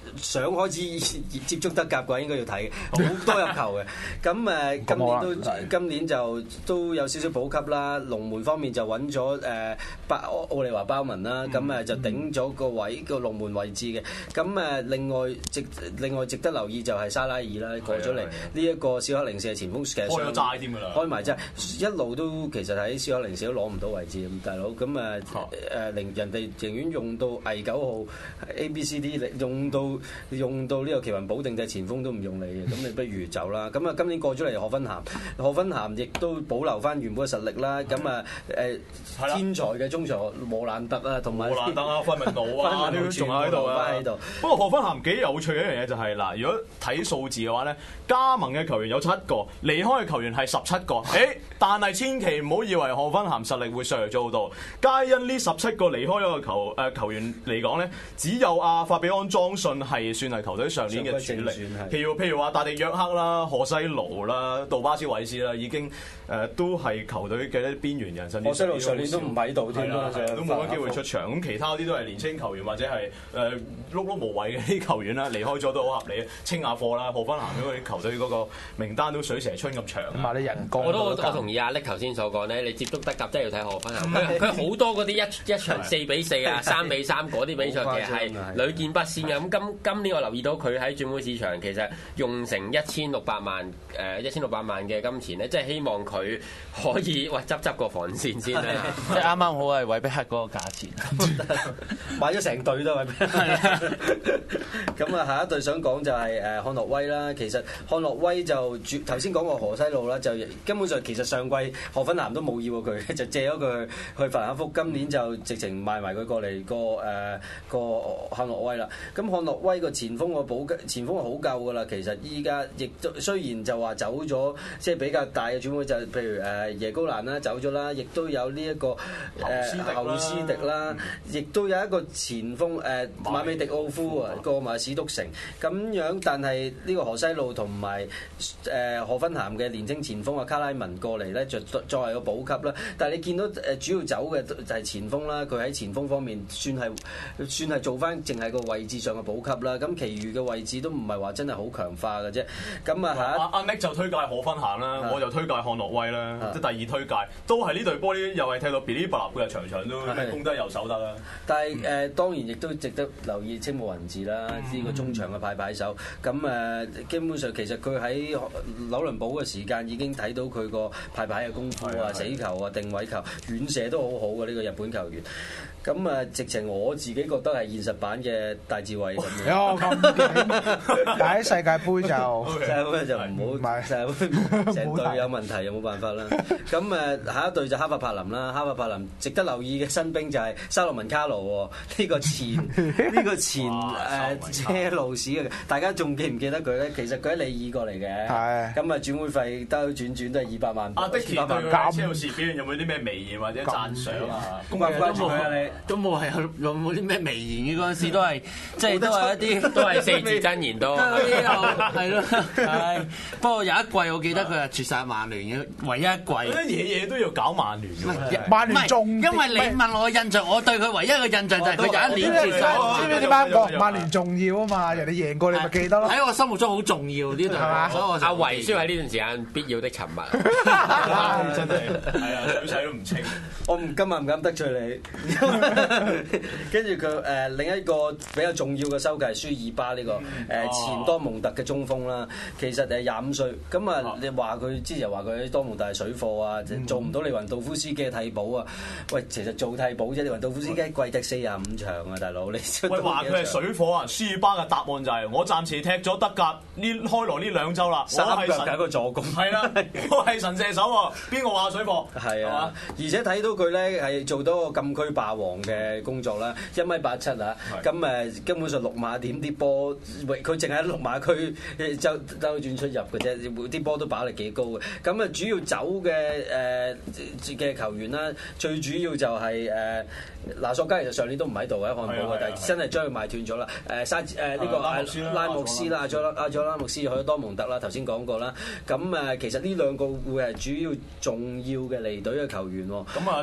想開始接觸德甲嘅話，應該要睇好多入球嘅。咁誒，今年都今年就都有少少補給啦。龍門方面就揾咗誒包奧利華包文啦，咁誒就頂咗個位個龍門位置嘅。咁誒另外值另外值得留意就係沙拉爾啦，過咗嚟呢一個史克靈士嘅前鋒，其實開咗齋添㗎啦， 開埋齋一路都其實喺史克靈士都攞唔到位置咁，大佬咁誒誒令人哋寧願用到偽九號 A B C D 用到用到呢個奇雲保定嘅前鋒都唔用你嘅，咁你不如走啦。咁啊今年過咗嚟賀芬咸，賀芬咸亦都保留翻原本嘅實力啦。咁啊誒天才嘅中場莫蘭特啊，同埋莫蘭特啊、費文奴啊，都仲喺度啊。不過賀芬咸幾有趣嘅一樣嘢就係、是、嗱，如果睇數字嘅話咧，加盟嘅球員有七個，離開嘅球員係十七個。誒、欸，但係千祈唔好以為賀芬咸實力會削弱咗好多，皆因呢十七個離開咗嘅球誒、呃、球員嚟講咧，只有阿法比安莊信係算係球隊上年嘅主力。譬如譬如話大迪約克啦、荷西奴啦、杜巴斯韋斯啦，已經誒、呃、都係球隊嘅啲邊緣人，甚至荷西奴上年都唔喺度添啦，都冇乜機會出場。咁其他啲都係年青球員或者係誒碌碌無謂嘅啲球員啦，離開咗都好合理。清下課啦，賀芬咸嗰啲球隊嗰個名單都水蛇春咁長。咁啊，啲人工我都我同意阿叻頭先所講咧，你接觸德甲真係要睇賀芬咸。佢佢好多嗰啲一一場四比四啊、三比三嗰啲比賽其實係屢見不鮮嘅。咁今今年我留意到佢喺轉會市場其實用成一千六百萬誒一千六百萬嘅金錢咧，即係希望佢可以喂執執個防線先啦。 即係啱啱好係韋碧克嗰個價錢， 買咗成隊都韋碧克。咁啊，下一隊想講就係誒漢諾威啦。其實漢諾威就頭先講過河西路啦，就根本上其實上季賀芬咸都冇要過佢，就借咗佢去法蘭克福。今年就直情賣埋佢過嚟個誒個漢諾威啦。咁漢諾威個前鋒個保前鋒係好夠噶啦。其實依家亦都雖然就話走咗，即係比較大嘅轉會就譬如誒耶高蘭啦走咗啦，亦都有呢、這、一個誒後斯迪啦，亦都有一個前鋒誒馬美迪奧夫啊過埋史篤城咁樣，但係呢個河西路同埋誒賀芬咸嘅年青前鋒啊卡拉文過嚟咧，就作為個補給啦。但係你見到誒主要走嘅就係前鋒啦，佢喺前鋒方面算係算係做翻淨係個位置上嘅補給啦。咁其餘嘅位置都唔係話真係好強化嘅啫。咁啊， 阿阿 Nick 就推介賀芬咸啦，啊、我就推介漢諾威啦，即係、啊、第二推介都係呢隊波啲又係踢到噼哩啪啦嘅，場場都攻得又守得啦。但係誒、呃、當然亦都值得留意青木雲治啦，呢、嗯、個中場嘅派派手。咁誒、呃、基本上其實佢喺紐倫堡嘅時間已經睇到佢個派派嘅功夫啊、死球啊、定位球、遠射都好好嘅呢個日本球員。咁啊，直情我自己覺得係現實版嘅戴志偉咁樣。 但喺世界盃就世界盃就唔好買，世界盃成隊有問題，有冇辦法啦？咁誒，下一隊就哈法柏林啦。哈法柏林值得留意嘅新兵就係沙洛文卡羅喎，呢個前呢個前誒車路士嘅，大家仲記唔記得佢咧？其實佢喺里爾過嚟嘅，咁啊轉會費兜轉轉都係二百萬。阿迪奇對佢車路士表現有冇啲咩微言或者讚賞啊？咁啊，關注佢啊你。 都冇係有冇啲咩微言嘅嗰陣時都係即係都係一啲都係四字真言多， 係咯，係。不過有一季我記得佢係絕殺曼聯嘅唯一一季。 嘢嘢都要搞曼聯嘅， 曼聯仲因為你問我嘅印象，我對佢唯一嘅印象就係佢有一年絕殺。 知唔知點解講曼聯重要啊嘛？人哋贏過你咪記得咯。 喺我心目中好重要呢隊，所以我阿維需要喺呢段時間必要的沉默。 真係係啊，水洗都唔清。 我唔今日唔敢得罪你。跟住佢誒另一個比較重要嘅收購係舒爾巴呢、這個誒、呃、前多蒙特嘅中鋒啦，其實誒廿五歲，咁啊你話佢之前話佢喺多蒙特係水貨啊，嗯、做唔到利雲道夫斯基嘅替補啊，喂，其實做替補啫，利雲道夫斯基季踢四十五場啊，大佬你喂話佢係水貨啊，舒爾巴嘅答案就係、是、我暫時踢咗德甲呢開羅呢兩週啦， 三腳嘅一個助攻， 係啦，我係神射手喎，邊個話水貨？係啊， 吧而且睇到佢咧係做到個禁區霸王嘅工作啦，一米八七啊，咁誒根本上六碼點啲波，佢淨係喺六碼區周周轉出入嘅啫，啲波都把力幾高嘅。咁啊主要走嘅誒嘅球員啦，最主要就係誒拿索加，其實上年都唔喺度嘅漢堡嘅，但係真係將佢賣斷咗啦。誒沙誒呢個拉莫斯啦，阿佐阿佐拉莫斯去咗多蒙特啦，頭先講過啦。咁誒其實呢兩個會係主要重要嘅離隊嘅球員喎。 咁啊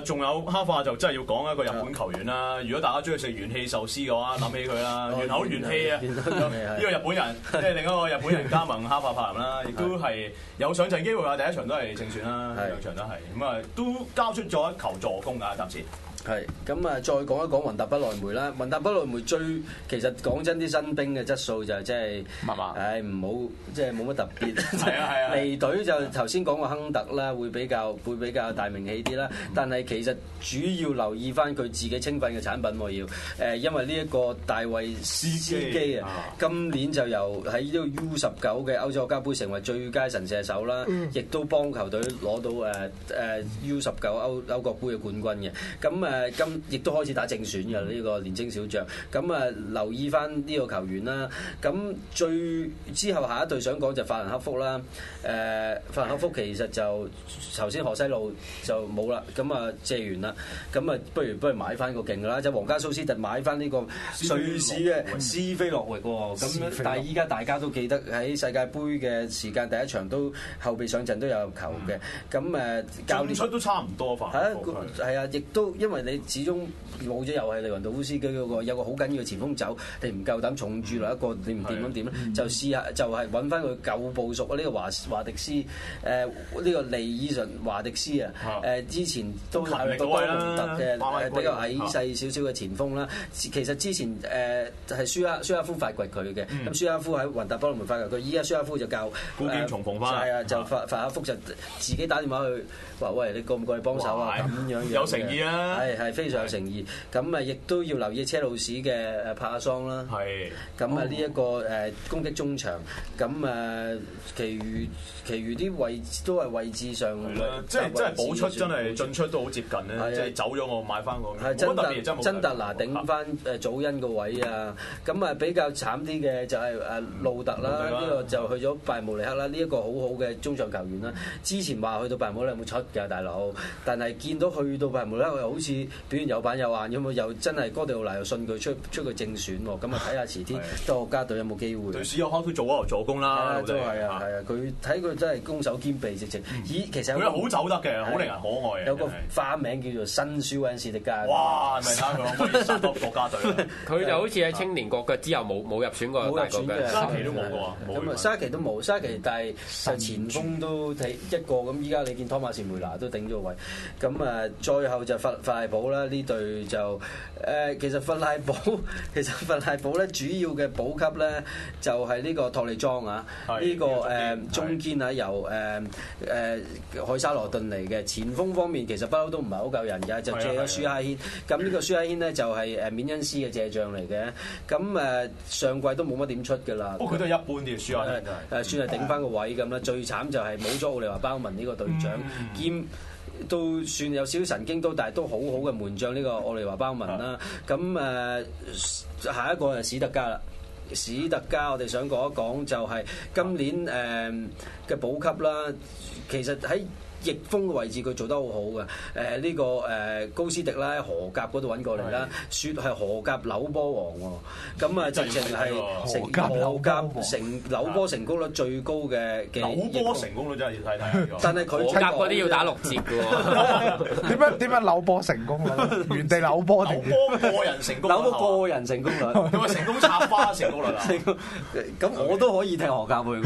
仲有黑化就真係要講一個日本球員啦。如果大家中意食元氣壽司嘅話，諗起佢啦，元口元氣啊！呢個日本人即係另一個日本人加盟黑化柏林啦，亦都係有上陣機會啊！第一場都係正選啦，兩場都係咁啊，都交出咗一球助攻㗎，暫時。 係咁啊！再講一講雲達不萊梅啦。雲達不萊梅最其實講真啲新兵嘅質素就真係，唉唔好即係冇乜特別。係啊係啊。離隊就頭先講過亨特啦，會比較會比較大名氣啲啦。但係其實主要留意翻佢自己青訓嘅產品喎要誒，因為呢一個大衛斯基啊，今年就由喺呢個 U 十九嘅歐洲國家杯成為最佳神射手啦，亦都幫球隊攞到誒誒 U 十九歐歐國杯嘅冠軍嘅。咁誒。誒今亦都開始打正選嘅呢、這個年青小將，咁啊留意翻呢個球員啦。咁最之後下一隊想講就法蘭克福啦。誒、呃、法蘭克福其實就頭先河西路就冇啦，咁啊借完啦，咁啊不如不如買翻個勁㗎啦，就皇家蘇斯特買翻呢個瑞士嘅斯菲諾域喎。咁但係依家大家都記得喺世界盃嘅時間第一場都後備上陣都有球嘅。咁誒、嗯、教練出都差唔多法蘭克福係啊，亦都因為你始終冇咗又係利雲道夫斯基嗰個有個好緊要嘅前鋒走，你唔夠膽重注落一個，你唔掂咁點咧？就試下就係揾翻佢舊部屬啊！呢、這個華華迪斯誒呢、呃這個利爾遜華迪斯啊誒、呃、之前都係多蒙特嘅誒比較矮細少少嘅前鋒啦。其實之前誒係舒亞舒亞夫發掘佢嘅，咁、嗯、舒亞夫喺雲達不萊梅發掘佢，依家舒亞夫就教古劍重逢翻，係、呃、 啊，就法法克福就自己打電話去話喂，你過唔過去幫手啊？咁樣樣有誠意啊， 係係非常有誠意。咁啊，亦都要留意車路士嘅誒帕亞桑啦。係。咁啊，呢一個誒攻擊中場，咁誒，其餘其餘啲位置都係位置上。係啦，即係即係補出真係進出都好接近咧。即係走咗我買翻個。係真特真特拿頂翻誒祖恩個位啊！咁啊比較慘啲嘅就係誒路特啦，呢個就去咗拜慕尼克啦。呢一個好好嘅中場球員啦。之前話去到拜慕尼克有冇出㗎大佬？但係見到去到拜慕尼克又好似表現有板有眼，有冇又真係哥迪奧拿又信佢出出佢正選喎？咁啊睇下遲啲多國家隊有冇機會。對史有康都做咗助攻啦，都係啊係啊！佢睇佢真係攻守兼備，直情咦其實佢好走得嘅，好令人可愛嘅。 有個花名叫做新舒溫士迪加。 哇！係咪睇佢可以殺到國家隊？ 佢就好似喺青年國腳之後冇冇入選過大國嘅， 沙奇都冇過。 咁啊沙奇都冇，沙奇但係就前鋒都睇一個咁。依家你見湯馬士梅拿都頂咗位。咁啊，最後就法法賴堡啦，呢隊就誒、呃、其實法賴堡其實法賴堡咧主要嘅補給咧就係、是、呢個托利莊啊，呢、這個誒、呃、中堅啊由誒誒、呃、海沙羅頓嚟嘅。前鋒方面其實不嬲都唔係好夠人嘅，就借咗舒哈軒。咁呢個舒哈軒咧就係誒緬恩斯嘅借將嚟嘅。咁誒、呃、上季都冇乜點出㗎啦。 不過佢都係一般啲舒哈軒， 誒算係頂翻個位咁啦。最慘就係冇咗奧利華包文呢個隊長、嗯、兼。都算有少少神經刀，但係都好好嘅門將呢個奧利華包文啦。咁誒、呃，下一個就史特加啦。史特加我哋想講一講就係今年誒嘅補給啦。其實喺翼鋒嘅位置佢做得好好嘅，誒、呃、呢、這個誒、呃、高斯迪啦，喺荷甲嗰度揾過嚟啦，説係荷甲扭波王喎，咁啊直情係成荷甲成扭波成功率最高嘅嘅扭波成功率真係要睇睇。 但係佢荷甲嗰啲要打六折嘅喎， 點樣點樣扭波成功率？原地扭波定扭波個人成功率？ 扭波個人成功率， 咁啊成功插花成功率啊？ 咁我都可以踢荷甲去。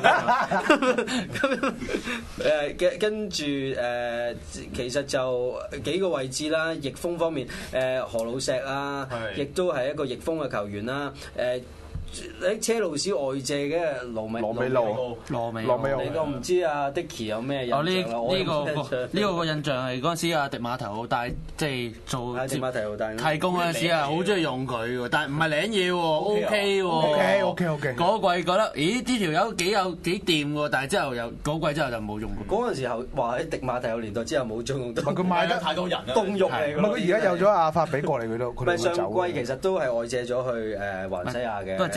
咁誒嘅跟。跟住誒，其實就幾個位置啦，翼鋒方面，誒、呃、何魯石啊，亦都係一個翼鋒嘅球員啦，誒、呃。喺車路士外借嘅羅美羅美路羅美羅美路， 你都唔知阿 Dicky 有咩印象啦？ 呢呢個呢個個印象係嗰陣時阿迪馬頭帶即係做迪馬頭帶替工嗰陣時啊，好中意用佢喎，但係唔係領嘢喎 ，O K 喎 ，O K O K O K。 嗰季覺得咦呢條友幾有幾掂喎，但係之後又嗰季之後就冇用過。 嗰陣時候話喺迪馬頭年代之後冇中用到。 佢賣得太多人啦， 凍肉嚟。 唔係佢而家有咗阿法比過嚟，佢都佢唔係上季其實都係外借咗去誒華倫西亞嘅。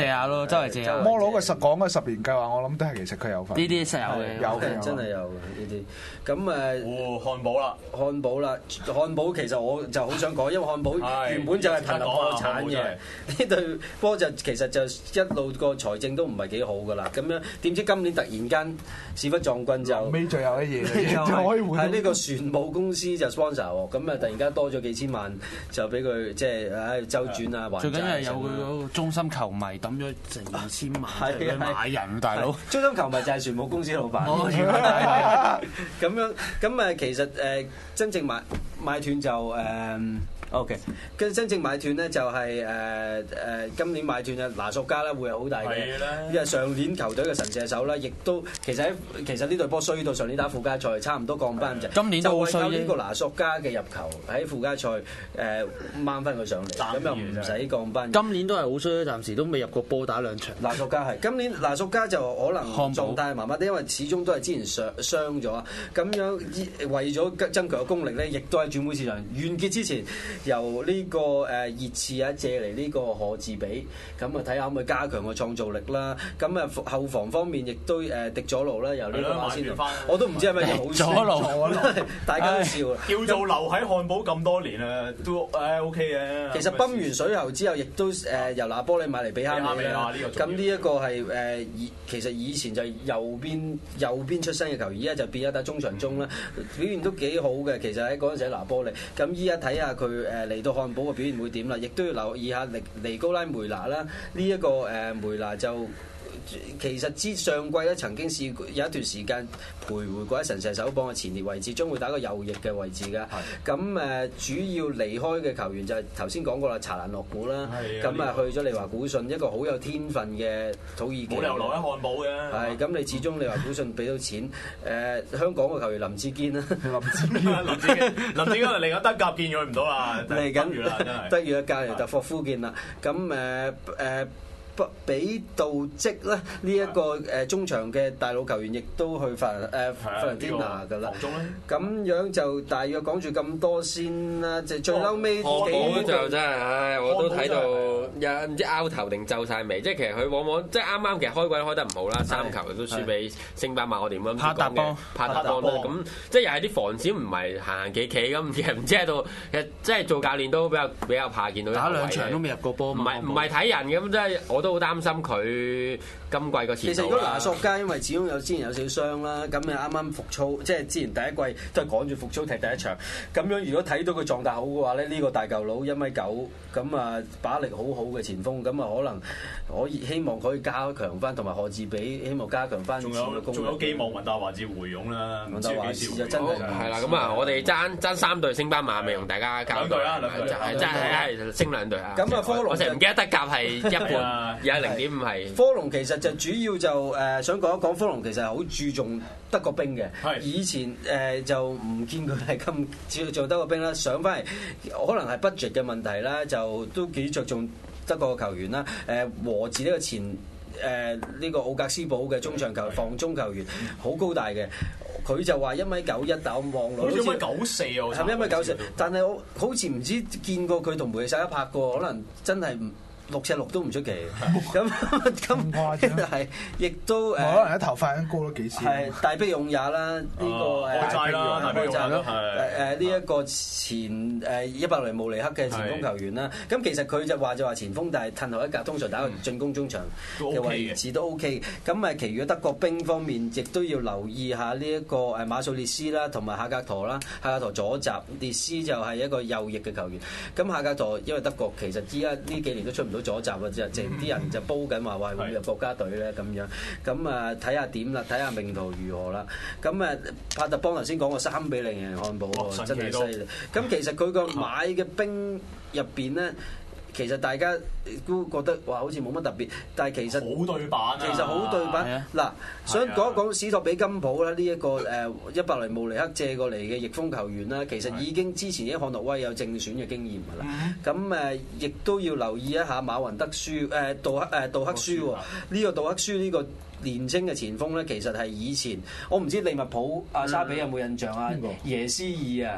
借下咯，周圍借下。 摩佬嘅十講嘅十年計劃，我諗都係其實佢有份。 呢啲實有嘅， 有嘅真係有嘅呢啲。咁誒， 哦，漢堡啦， 漢堡啦，漢堡其實我就好想講，因為漢堡原本就係瀕臨破產嘅，呢隊波就其實就一路個財政都唔係幾好噶啦。咁樣點知今年突然間屎忽撞棍就尾最後一嘢， 就可以換。 係呢個船務公司就 sponsor 喎，咁啊突然間多咗幾千萬，就俾佢即係唉周轉啊還債。 最緊要係有佢嗰個中心球迷抌咗成二千萬去買人，大佬。 中心球迷就係船務公司老闆。咁樣咁誒，其實誒真正買買斷就誒 OK，跟住真正買斷咧就係誒誒今年買斷嘅拿索加咧會有好大嘅，因為上年球隊嘅神射手啦，亦都其實喺其實呢隊波衰到上年打附加賽差唔多降班咁滯。 今年都好衰啫。就為靠呢個拿索加嘅入球喺附加賽誒掹翻佢上嚟，咁又唔使降班。 今年都係好衰，暫時都未入過波打兩場。 拿索加係今年拿索加就可能狀態麻麻啲，因為始終都係之前傷傷咗，咁樣為咗增強個功力咧，亦都喺轉會市場完結之前。由呢個誒熱刺啊借嚟呢個賀治比，咁啊睇下可唔可以加強個創造力啦。咁啊後防方面亦都誒迪佐魯啦，由呢個馬先，我都唔知係咪好事。大家都笑。 叫做留喺漢堡咁多年啊，都誒 OK 嘅。 其實泵完水喉之後，亦都誒由拿波利買嚟比哈美啦。咁呢一個係誒以其實以前就右邊右邊出身嘅球員，依家就變咗打中場中啦，表現都幾好嘅。其實喺嗰陣時喺拿波利，咁依家睇下佢。誒嚟到漢堡嘅表現會點啦？亦都要留意下尼尼高拉梅拿啦。呢、這、一個誒梅拿就其實之上季咧曾經試過有一段時間徘徊過喺神射手榜嘅前列位置，將會打個右翼嘅位置㗎。咁誒的主要離開嘅球員就係頭先講過啦，查蘭諾古啦。咁啊去咗利華古信，一個好有天分嘅土耳其。冇理由留喺漢堡嘅。係咁，你始終利華古信俾到錢。誒、呃、香港嘅球員林志堅啦，林志堅，林志堅，林志堅嚟緊德甲見佢唔到啦，嚟緊啦，真係德乙嘅隔離特霍夫見啦。咁誒誒。呃不比杜積咧，呢、這、一個誒中場嘅大佬球員，亦都去法誒法倫天拿㗎啦。咁樣就大約講住咁多先啦，就最嬲尾漢堡就真係，唉，我都睇到有唔知拗頭定皺晒眉，即係其實佢往往即係啱啱其實開季開得唔好啦，三球都輸俾星巴馬，我哋咁拍達波， 拍達波啦。咁即係又係啲防線唔係行行企企咁，其實唔知喺度，其實即係做教練都比較比較怕見到打兩場都未入過波， 唔係唔係睇人嘅咁，即係我都好擔心佢今季個前途。 其實如果拿索加因為始終有之前有少少傷啦，咁你啱啱復操，即係之前第一季都係趕住復操踢第一場。咁樣如果睇到佢狀態好嘅話咧，呢、這個大嚿佬一米九，咁啊把力好好嘅前鋒，咁啊可能可以希望可以加強翻，同埋何志比希望加強翻。 仲有仲有希望雲達華治回勇啦， 雲達華治就真係係啦。咁啊，我哋爭爭三隊升班馬未同大家交代啦，兩隊係真係係升兩隊啊。 咁啊，科隆我成日唔記得德甲係一半，而家零點五係。 科隆其實就主要就誒、呃、想講一講科隆其實係好注重德國兵嘅，是以前誒、呃、就唔見佢係咁注重德國兵啦，上翻嚟可能係 budget 嘅問題啦，就都幾着重德國球員啦。誒、呃、和治呢個前誒呢、呃這個奧格斯堡嘅中場球防中球員好高大嘅，佢就話一米九一，但我望落好似一米九四喎，係咪一米九四？但係我好似唔知見過佢同梅沙一拍過，可能真係唔。六尺六都唔出奇，咁咁係，亦都誒， 可能啲頭髮已經高咗幾次。 係大迫勇也啦，呢個誒開齋啦，大迫勇也咯， 誒誒呢一個前誒伊伯雷慕尼克嘅前鋒球員啦。咁其實佢就話就話前鋒，但係褪後一格，通常打個進攻中場嘅位置都 OK。咁誒，其餘嘅德國兵方面，亦都要留意下呢一個誒馬素列斯啦，同埋夏格陀啦。夏格陀左閘，列斯就係一個右翼嘅球員。咁夏格陀因為德國其實依家呢幾年都出唔到左閘啊，就淨啲人就煲緊話話會唔會入國家隊咧咁樣，咁啊睇下點啦，睇下命途如何啦。咁啊帕特邦頭先講過三比零贏漢堡喎，真係犀利。咁其實佢個買嘅兵入邊咧。其實大家都覺得哇，好似冇乜特別，但係其實好對版啊！ 其實好對版。嗱，想講一講史托比金普啦，呢一個誒一百雷慕尼克借過嚟嘅翼鋒球員啦，其實已經之前喺漢諾威有正選嘅經驗㗎啦。咁誒，亦都要留意一下馬雲德舒誒杜克誒杜克舒喎。呢個杜克舒呢個年青嘅前鋒咧，其實係以前我唔知利物浦阿沙比有冇印象啊？耶斯爾啊！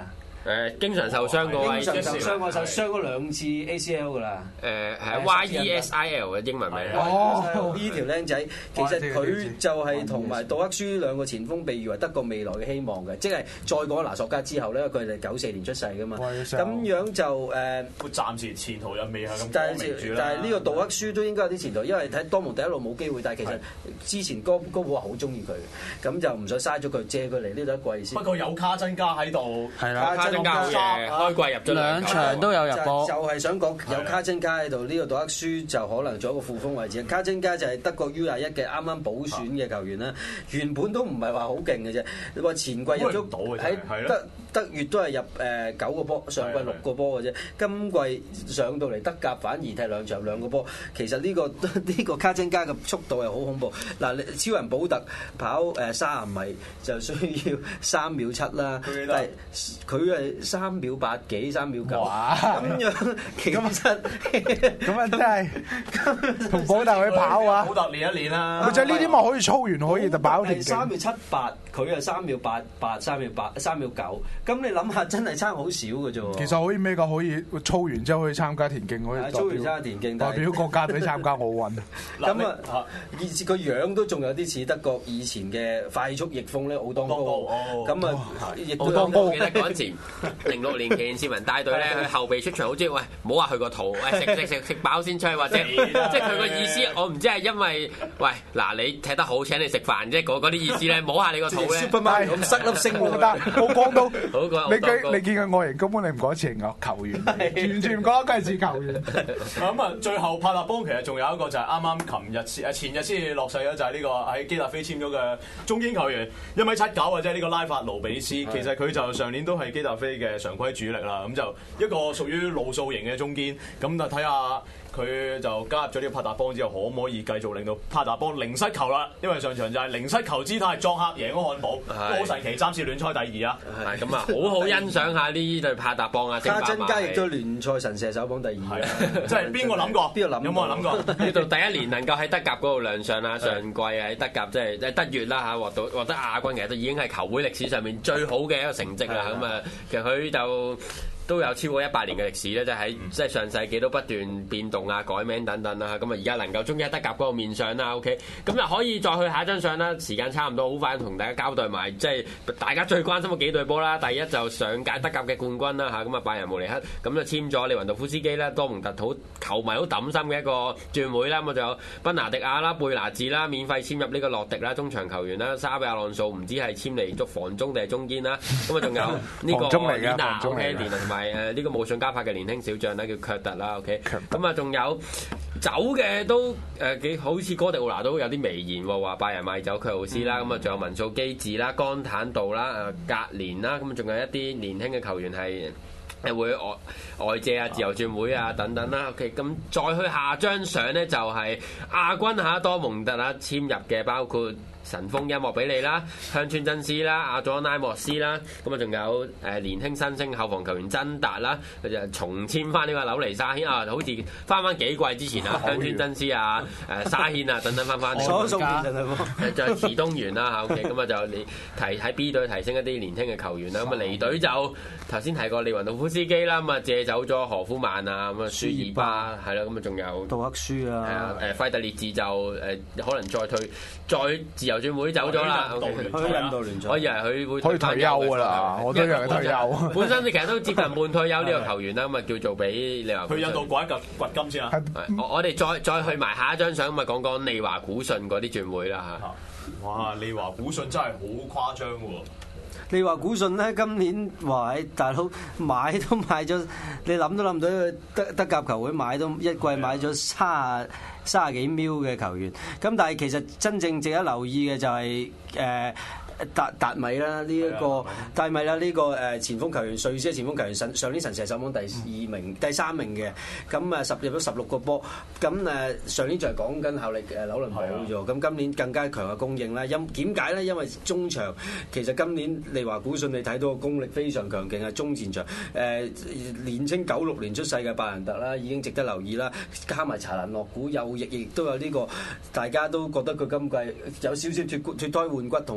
誒經常受傷嗰位， 經常受傷嗰手傷咗兩次 A C L 㗎啦。 誒係 Y E S I L 嘅英文名。 哦，呢條僆仔其實佢就係同埋杜克舒兩個前鋒被譽為德國未來嘅希望嘅，即係再過拿索加之後咧，佢哋九四年出世㗎嘛。咁樣就誒， 暫時前途又未係咁但係但係呢個杜克舒都應該有啲前途，因為睇多蒙特一路冇機會，但係其實之前高高普話好中意佢，咁就唔想嘥咗佢，借佢嚟呢度一季先。 不過有卡真加喺度， 係啦， 卡真加嘅開季入咗兩場都有入波， 就係想講有卡真加喺度，呢個杜克舒就可能做一個副鋒位置。卡真加就係德國 U 廿一嘅啱啱補選嘅球員啦，原本都唔係話好勁嘅啫。你話前季入咗喺德德乙都係入誒九個波，上季六個波嘅啫。今季上到嚟德甲反而踢兩場兩個波。其實呢個呢個卡真加嘅速度係好恐怖。嗱，超人保特跑誒三十米就需要三秒七啦，但係佢係三秒八幾、三秒九咁樣，其實咁啊真係同保特去跑啊！ 保特練一練啦， 咪就係呢啲咪可以操完可以就跑田徑。 三秒七八，佢係三秒八八、三秒八、三秒九。咁你諗下，真係差好少嘅啫喎。 其實可以咩㗎？可以操完之後可以參加田徑，可以操完參加田徑， 代表國家隊參加奧運。 咁啊，以至個樣都仲有啲似德國以前嘅快速翼鋒咧，奧當高。咁啊，亦都有記得嗰陣時，零六年奇士文帶隊咧，佢後備出場好中意喂，唔好話佢個肚，喂食食食食飽先出去，或者即係佢個意思，我唔知係因為喂嗱你踢得好請你食飯啫，嗰嗰啲意思咧，摸下你個肚咧， 咁塞粒星喎， 得冇講到。 好過你你見佢外形根本你唔覺得似係球員，完全唔覺得佢係似球員。 咁啊，最後帕特邦其實仲有一個就係啱啱琴日誒前日先至落世咗，就係呢個喺基達菲簽咗嘅中堅球員，一米七九嘅啫，呢個拉法盧比斯。其實佢就上年都係基達菲嘅常規主力啦，咁就一個屬於路數型嘅中堅，咁就睇下佢就加入咗呢個帕特邦之後，可唔可以繼續令到帕特邦零失球啦？因為上場就係零失球姿態作客贏咗漢堡，都好神奇，暫時聯賽第二啊！ 係咁啊，好好欣賞下呢隊帕特邦啊！ 卡真加亦都聯賽神射手榜第二， 即係邊個諗過？ 邊個諗？ 有冇人諗過？ 呢度第一年能夠喺德甲嗰度亮相啦，上季喺德甲即係喺德乙啦嚇，獲到獲得亞軍，其實都已經係球會歷史上面最好嘅一個成績啦。咁啊，其實佢就都有超過一百年嘅歷史咧，即係喺即係上世紀都不斷變動啊、改名等等啦。咁啊，而家能夠終於喺德甲嗰度面上啦。OK，咁就可以再去下一張相啦。時間差唔多，好快同大家交代埋，即係大家最關心嘅幾隊波啦。第一就上屆德甲嘅冠軍啦嚇，咁啊拜仁慕尼黑咁就簽咗利雲道夫斯基啦，多蒙特好球迷好抌心嘅一個轉會啦。咁啊仲有賓拿迪亞啦、貝拿治啦，免費簽入呢個洛迪啦，中場球員啦，沙比亞朗素唔知係簽嚟捉防中定係中堅啦。咁啊仲有呢個中嚟嘅， 防中嚟嘅，同埋誒呢個無信加柏嘅年輕小將咧叫卻特啦 ，OK，咁啊仲有走嘅都誒幾好似哥迪奧拿都有啲微言喎，話拜仁賣走卻奧斯啦，咁啊仲有文素基治啦、江坦道啦、誒格連啦，咁啊仲有一啲年輕嘅球員係誒會外外借啊、自由轉會啊等等啦，OK，咁再去下張相咧就係亞軍嚇多蒙特啦簽入嘅包括神風音樂比利啦、香川真司啦、阿佐拉莫斯啦，咁啊仲有誒年輕新星後防球員真達啦，佢就重簽翻呢個紐尼沙軒啊，好似翻翻幾季之前啊，香川真司啊、誒沙軒啊等等翻翻， 所送變陣係就係池東元啦嚇 ，OK，咁啊就你提喺 B 隊提升一啲年輕嘅球員啦，咁啊離隊就頭先提過利雲道夫斯基啦，咁啊借走咗何夫曼啊，咁啊舒爾巴係啦，咁啊仲有杜克舒啊， 係啊誒費特列治就誒可能再退再自由轉會走咗啦， 去印度聯賽， 我以為佢會可以退休㗎啦，我都以為佢退休。 本身其實都接近半退休呢個球員啦，咁啊叫做俾利華。 去印度掘一嚿掘金先啊！ 我我哋再再去埋下一張相，咁啊講講利華古信嗰啲轉會啦嚇。 哇！利華古信真係好誇張喎！ 利華古信咧今年話喺大佬買都買咗，你諗都諗唔到德德甲球會買都一季買咗三三十幾秒嘅球員，咁但係其實真正值得留意嘅就係、是、誒。呃達達米啦，呢、這、一個達米啦，呢個誒前鋒球員，瑞士嘅前鋒球員，上上年神射手榜第二名、第三名嘅，咁誒十入咗十六個波，咁誒上年就係講緊效力誒紐倫堡啫，咁今年更加強嘅供應啦。因點解咧？因為中場其實今年利華古信你睇到個功力非常強勁啊，中前場誒、呃、年青九六年出世嘅拜仁特啦，已經值得留意啦。加埋查蘭諾古右翼亦都有呢、這個，大家都覺得佢今季有少少脫脫胎換骨，同舒爾巴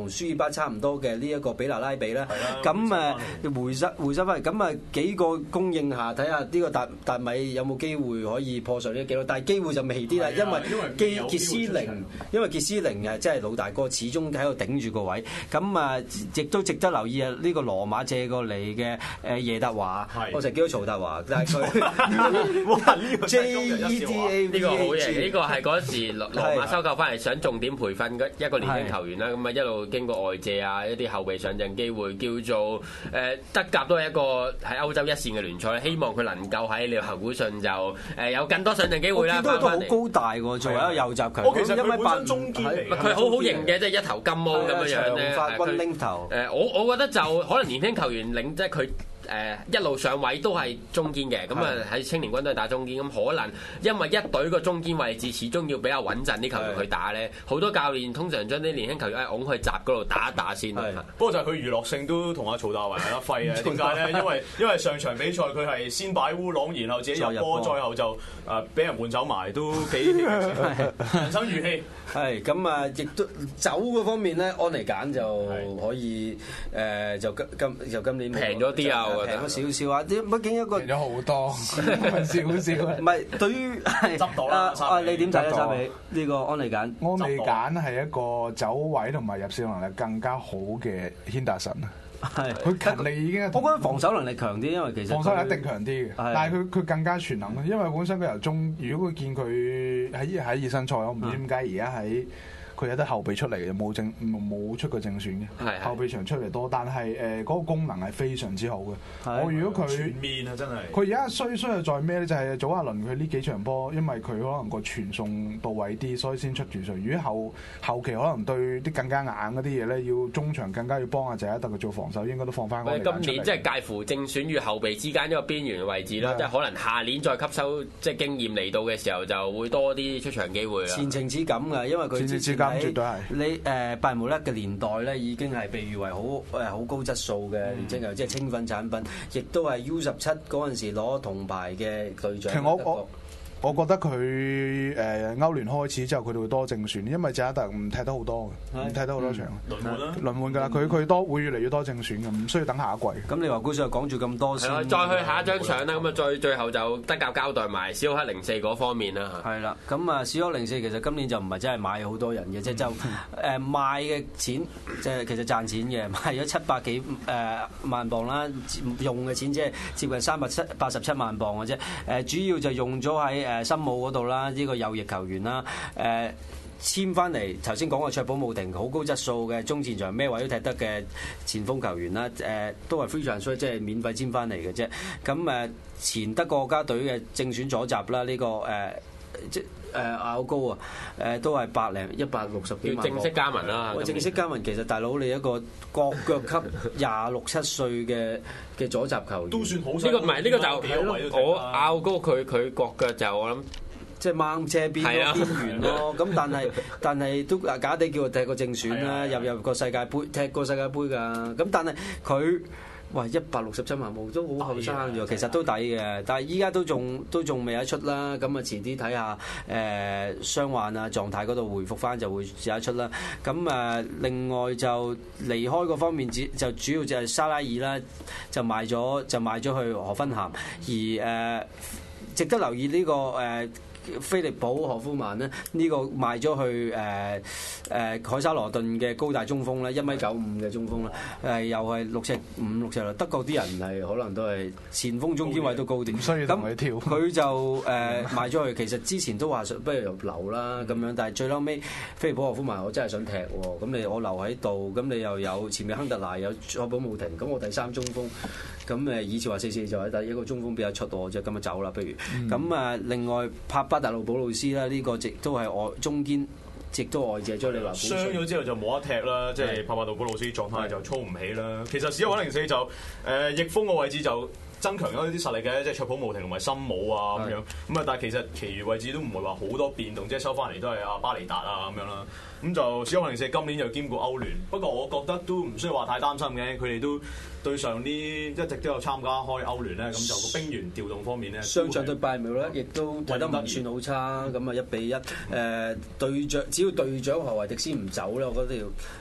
巴差唔多嘅呢一個比拿拉比啦。咁誒回收回收翻嚟，咁啊幾個供應下，睇下呢個達達米有冇機會可以破上呢個紀錄，但係機會就未啲啦，因為傑傑斯寧，因為傑斯寧誒即係老大哥，始終喺度頂住個位。咁啊，亦都值得留意啊！呢個羅馬借過嚟嘅誒耶達華，我成日叫佢曹達華，但係佢 J E D A 呢個好嘢，呢個係嗰時羅馬收購翻嚟想重點培訓一個年輕球員啦。咁啊一路經過外借啊，一啲後備上陣機會，叫做誒德甲都係一個喺歐洲一線嘅聯賽，希望佢能夠喺利華古遜就誒有更多上陣機會啦。 我見到都好高大喎，作為一個右閘球員。 我其實佢本身中堅嚟， 佢好好型嘅，即係一頭金毛咁樣樣咧。 長髮軍拎頭。 誒，我我覺得就可能年輕球員領即係佢。誒一路上位都係中堅嘅，咁啊喺青年軍都係打中堅，咁可能因為一隊個中堅位置始終要比較穩陣啲球員去打咧，好多教練通常將啲年輕球員誒擁去閘嗰度打一打先。 不過就係佢娛樂性都同阿曹達華有得揮嘅，點解咧？因為因為上場比賽佢係先擺烏龍，然後自己入波，最後就誒俾人換走埋，都幾人生如戲。 係咁啊，亦都走嗰方面咧，安尼簡就可以誒就今今就今年平咗啲啊！ 平咗少少啊！啲畢竟一個平咗好多，少少。 唔係對於執到啦啊！你點睇咧？三比呢個安利簡？ 安利簡係一個走位同埋入射能力更加好嘅軒達臣啊！係佢勤力已經， 我覺得防守能力強啲，因為其實防守能力一定強啲嘅，但係佢佢更加全能咯。因為本身佢由中，如果佢見佢喺喺熱身賽，我唔知點解而家喺。佢有得後備出嚟嘅，冇正冇出過正選嘅，是是後備場出嚟多，但係誒嗰個功能係非常之好嘅。是我如果佢全面啊，真係佢而家衰衰係在咩咧？就係、是、早一輪佢呢幾場波，因為佢可能個傳送到位啲，所以先出住水。如果後後期可能對啲更加硬嗰啲嘢咧，要中場更加要幫阿謝一特佢做防守，應該都放翻。 今年即係介乎正選與後備之間一個邊緣嘅位置啦，是即係可能下年再吸收即係經驗嚟到嘅時候，就會多啲出場機會啦。 前程似錦㗎，因為佢前程似錦絕對係。 你誒拜仁慕尼黑嘅年代咧，已經係被譽為好誒好高質素嘅年青球，即係青訓產品，亦都係 U 十七嗰陣時攞銅牌嘅隊長。 其實我我我覺得佢誒歐聯開始之後，佢哋會多正選，因為謝一特唔踢得好多嘅，唔踢得好多場。 輪換啦， 輪換㗎啦，佢佢多會越嚟越多正選嘅，唔需要等下一季。 咁你話高上講住咁多先， 再去下一張相啦。咁啊，最最後就德甲交代埋史浩克零四嗰方面啦。 係啦，咁啊，史浩克零四其實今年就唔係真係買好多人嘅啫，就誒賣嘅錢即係其實賺錢嘅，賣咗七百幾誒萬磅啦，用嘅錢即係接近三百七八十七萬磅嘅啫。誒主要就用咗喺誒森姆嗰度啦，呢個右翼球員啦，誒簽翻嚟頭先講過卓保姆廷好高質素嘅中前場咩位都踢得嘅前鋒球員啦，誒都係 free transfer 即係免費簽翻嚟嘅啫。咁誒前德國國家隊嘅正選左閘啦，呢個誒即誒拗高啊，誒都係百零一百六十幾萬。 正式加盟啦！ 喂，正式加盟其實大佬你一個國腳級廿六七歲嘅嘅左閘球員都算好。 呢個唔係呢個就我拗高佢佢國腳就我諗即係掹車邊嗰邊緣咯。咁但係但係都假假地叫佢踢個正選啦，入入個世界盃踢過世界盃㗎。咁但係佢。喂，一百六十七萬冇都好後生啫，其實都抵嘅。但係依家都仲都仲未有得出啦。咁啊，遲啲睇下誒傷患啊狀態嗰度回復翻就會有得出啦。咁啊，另外就離開嗰方面，就主要就係沙拉爾啦，就賣咗就賣咗去荷芬咸。而誒、呃、值得留意呢、呢個誒。呃菲利普何夫曼咧，呢、這個賣咗去誒誒、呃呃、凱沙羅頓嘅高大中鋒咧，一米九五嘅中鋒啦，誒、呃、又係六尺五六尺啦。德國啲人係可能都係前鋒中堅位都高啲， 所以同佢跳。 佢就誒、呃、賣咗去，其實之前都話不如留啦咁樣，但係最嬲尾菲利普何夫曼我真係想踢喎，咁你我留喺度，咁你又有前面亨特拿有佐保姆廷，咁我第三中鋒，咁誒以前話四四就係第一個中鋒比較出我啫，咁啊走啦，不如咁啊、嗯、另外帕巴達魯保魯斯啦，呢、這個亦都係外中堅，亦都外借咗你話傷咗之後就冇得踢啦，即係帕巴達魯保魯斯狀態就操唔起啦。其實史浩克零四就誒、呃、逆風個位置就增強咗啲實力嘅，即係卓普慕廷同埋森姆啊咁樣。咁啊，但係其實其餘位置都唔會話好多變動，即係收翻嚟都係阿巴尼達啊咁樣啦。咁就史浩克零四今年就兼顧歐聯，不過我覺得都唔需要話太擔心嘅，佢哋都對上呢一直都有參加開歐聯咧，咁就個兵員調動方面咧， 上場對拜仁咧，亦都睇得唔算好差，咁啊一比一誒隊長，只要隊長何維迪斯唔走咧，我覺得要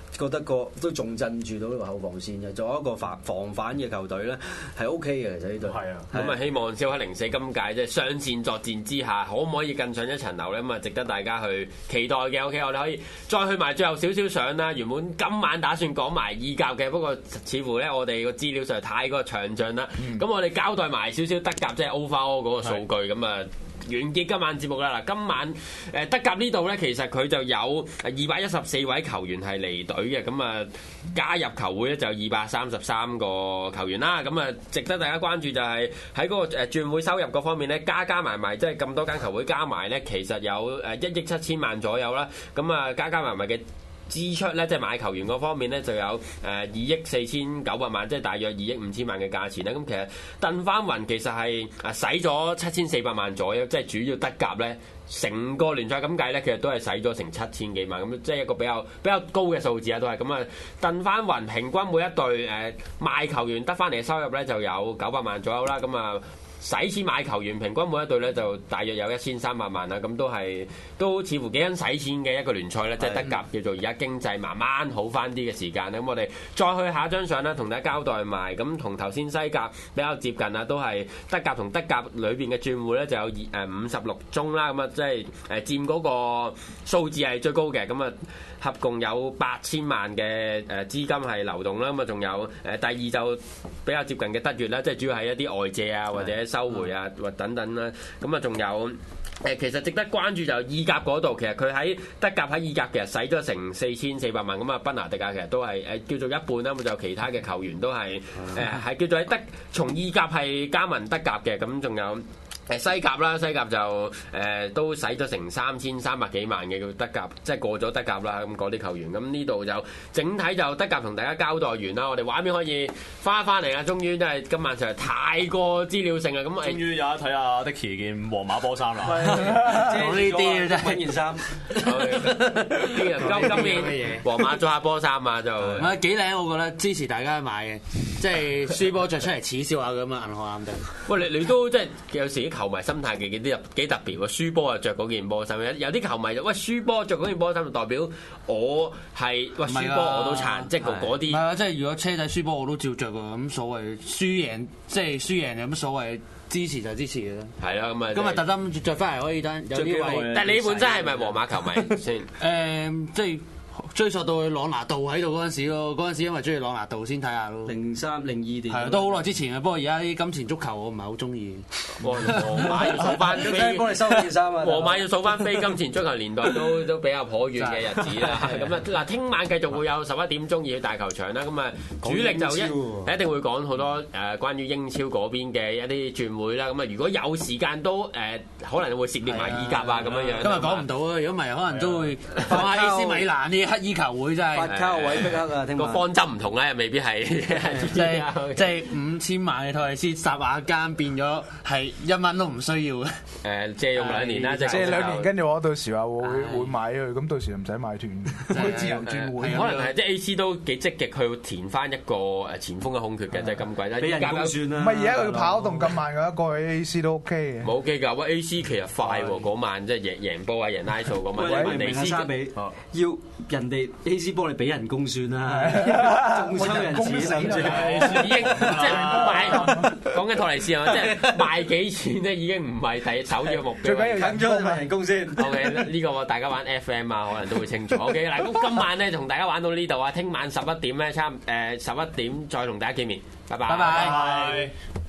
覺得個都仲鎮住到呢個後防線嘅，作為一個防防反嘅球隊咧係 O K 嘅，其實呢隊。係啊， 咁啊希望笑黑零四今屆即係雙線作戰之下，可唔可以更上一層樓咧？咁啊值得大家去期待嘅。OK， 我哋可以再去埋最後少少相啦。原本今晚打算講埋意甲嘅，不過似乎咧我哋個資料實在太過詳盡啦。咁、嗯、我哋交代埋少少德甲即係 overall 嗰個數據咁啊。完結今晚節目啦！嗱，今晚誒德甲呢度咧，其實佢就有二百一十四位球員係離隊嘅，咁啊加入球會咧就有二百三十三個球員啦。咁啊，值得大家關注就係喺嗰個誒轉會收入嗰方面咧，加加埋埋即係咁多間球會加埋咧，其實有誒一億七千萬左右啦。咁啊，加加埋埋嘅支出咧，即係買球員嗰方面咧，就有誒二億四千九百萬，即係大約二億五千萬嘅價錢咧。咁其實鄧翻雲其實係啊使咗七千四百萬左右，即係主要德甲咧，成個聯賽咁計咧，其實都係使咗成七千幾萬，咁即係一個比較比較高嘅數字啊，都係咁啊。鄧翻雲平均每一隊誒賣球員得翻嚟嘅收入咧，就有九百萬左右啦，咁啊。使錢買球員，平均每一隊咧就大約有一千三百萬啦，咁都係都似乎幾因使錢嘅一個聯賽咧，即係德甲叫做而家經濟慢慢好翻啲嘅時間咧。咁我哋再去下一張相啦，同大家交代埋，咁同頭先西甲比較接近啊，都係德甲同德甲裏邊嘅轉會咧就有誒五十六宗啦，咁啊即係誒佔嗰個數字係最高嘅，咁啊。合共有八千萬嘅誒資金係流動啦，咁啊仲有誒第二就比較接近嘅德乙啦，即係主要係一啲外借啊或者收回啊或等等啦，咁啊仲有誒其實值得關注就係意甲嗰度，其實佢喺德甲喺意甲其實使咗成四千四百萬，咁啊賓拿迪亞其實都係誒叫做一半啦，咁就其他嘅球員都係誒係叫做喺德從意甲係加盟德甲嘅，咁仲有。誒西甲啦，西甲就誒、呃、都使咗成三千三百幾萬嘅叫德甲，即係過咗德甲啦。咁嗰啲球員，咁呢度就整體就德甲同大家交代完啦。我哋畫面可以翻翻嚟啦，終於真係今晚實在太過資料性啦。咁終於有得睇下 Dicky 件皇馬波衫啦。 講呢啲真係揾件衫。 啲人今今年皇馬做下波衫啊，就唔係幾靚，我覺得支持大家買嘅，即係輸波着出嚟恥笑下咁啊！銀行啱對。 喂，你你都即係有時啲球迷心態幾幾啲幾特別喎，輸波啊着嗰件波衫，有啲球迷就喂輸波着嗰件波衫就代表我係喂輸波我都撐，即係嗰啲。係啊，即係如果車仔輸波我都照着㗎，咁所謂輸贏即係輸贏有乜所謂？支持就支持嘅啦。 係啦，咁啊今日特登着翻嚟可以得有啲位。 但係你本身係咪皇馬球迷先？ 誒，即係。追溯到去朗拿度喺度嗰陣時咯，嗰陣時因為中意朗拿度先睇下咯。 零三零二年係啊，都好耐之前嘅。不過而家啲金錢足球我唔係好中意。 皇馬要數翻飛， 幫你收件衫啊！ 皇馬要數翻非金錢足球年代都都比較頗遠嘅日子啦。咁啊嗱，聽晚繼續會有十一點鐘要大球場啦。咁啊，主力就一一定會講好多誒關於英超嗰邊嘅一啲轉會啦。咁啊，如果有時間都誒可能會涉獵埋意甲啊咁樣樣。 今日講唔到啊，如果唔係可能都會放下 A C 米蘭啲黑衣球會真係。 法卡位逼克啊！聽個方針唔同咧，未必係即係即係五千萬嘅托利斯霎下間變咗係一蚊都唔需要嘅。 誒借用兩年啦， 借兩年，跟住我到時話會會買佢，咁到時唔使買斷，可以自由轉會。 可能係即係 A C 都幾積極去填翻一個誒前鋒嘅空缺嘅，即係咁貴啦。 俾人工算啦。 唔係而家佢跑動咁慢嘅，過去 A C 都 OK 嘅。 冇 OK 㗎，喂 A C 其實快喎，嗰晚即係贏贏波啊，贏拉數嗰晚。 喂，明明沙比要人哋 A C 幫你俾人工算啦，仲抽人錢甚至已經即係賣講緊托尼斯啊，即係賣幾錢咧，已經唔係第首要目標。 最緊要緊咗賣人工先。 OK，呢個大家玩 F M 啊，可能都會清楚。OK，嗱咁今晚咧同大家玩到呢度啊，聽晚十一點咧差誒十一點再同大家見面，拜拜。 拜拜。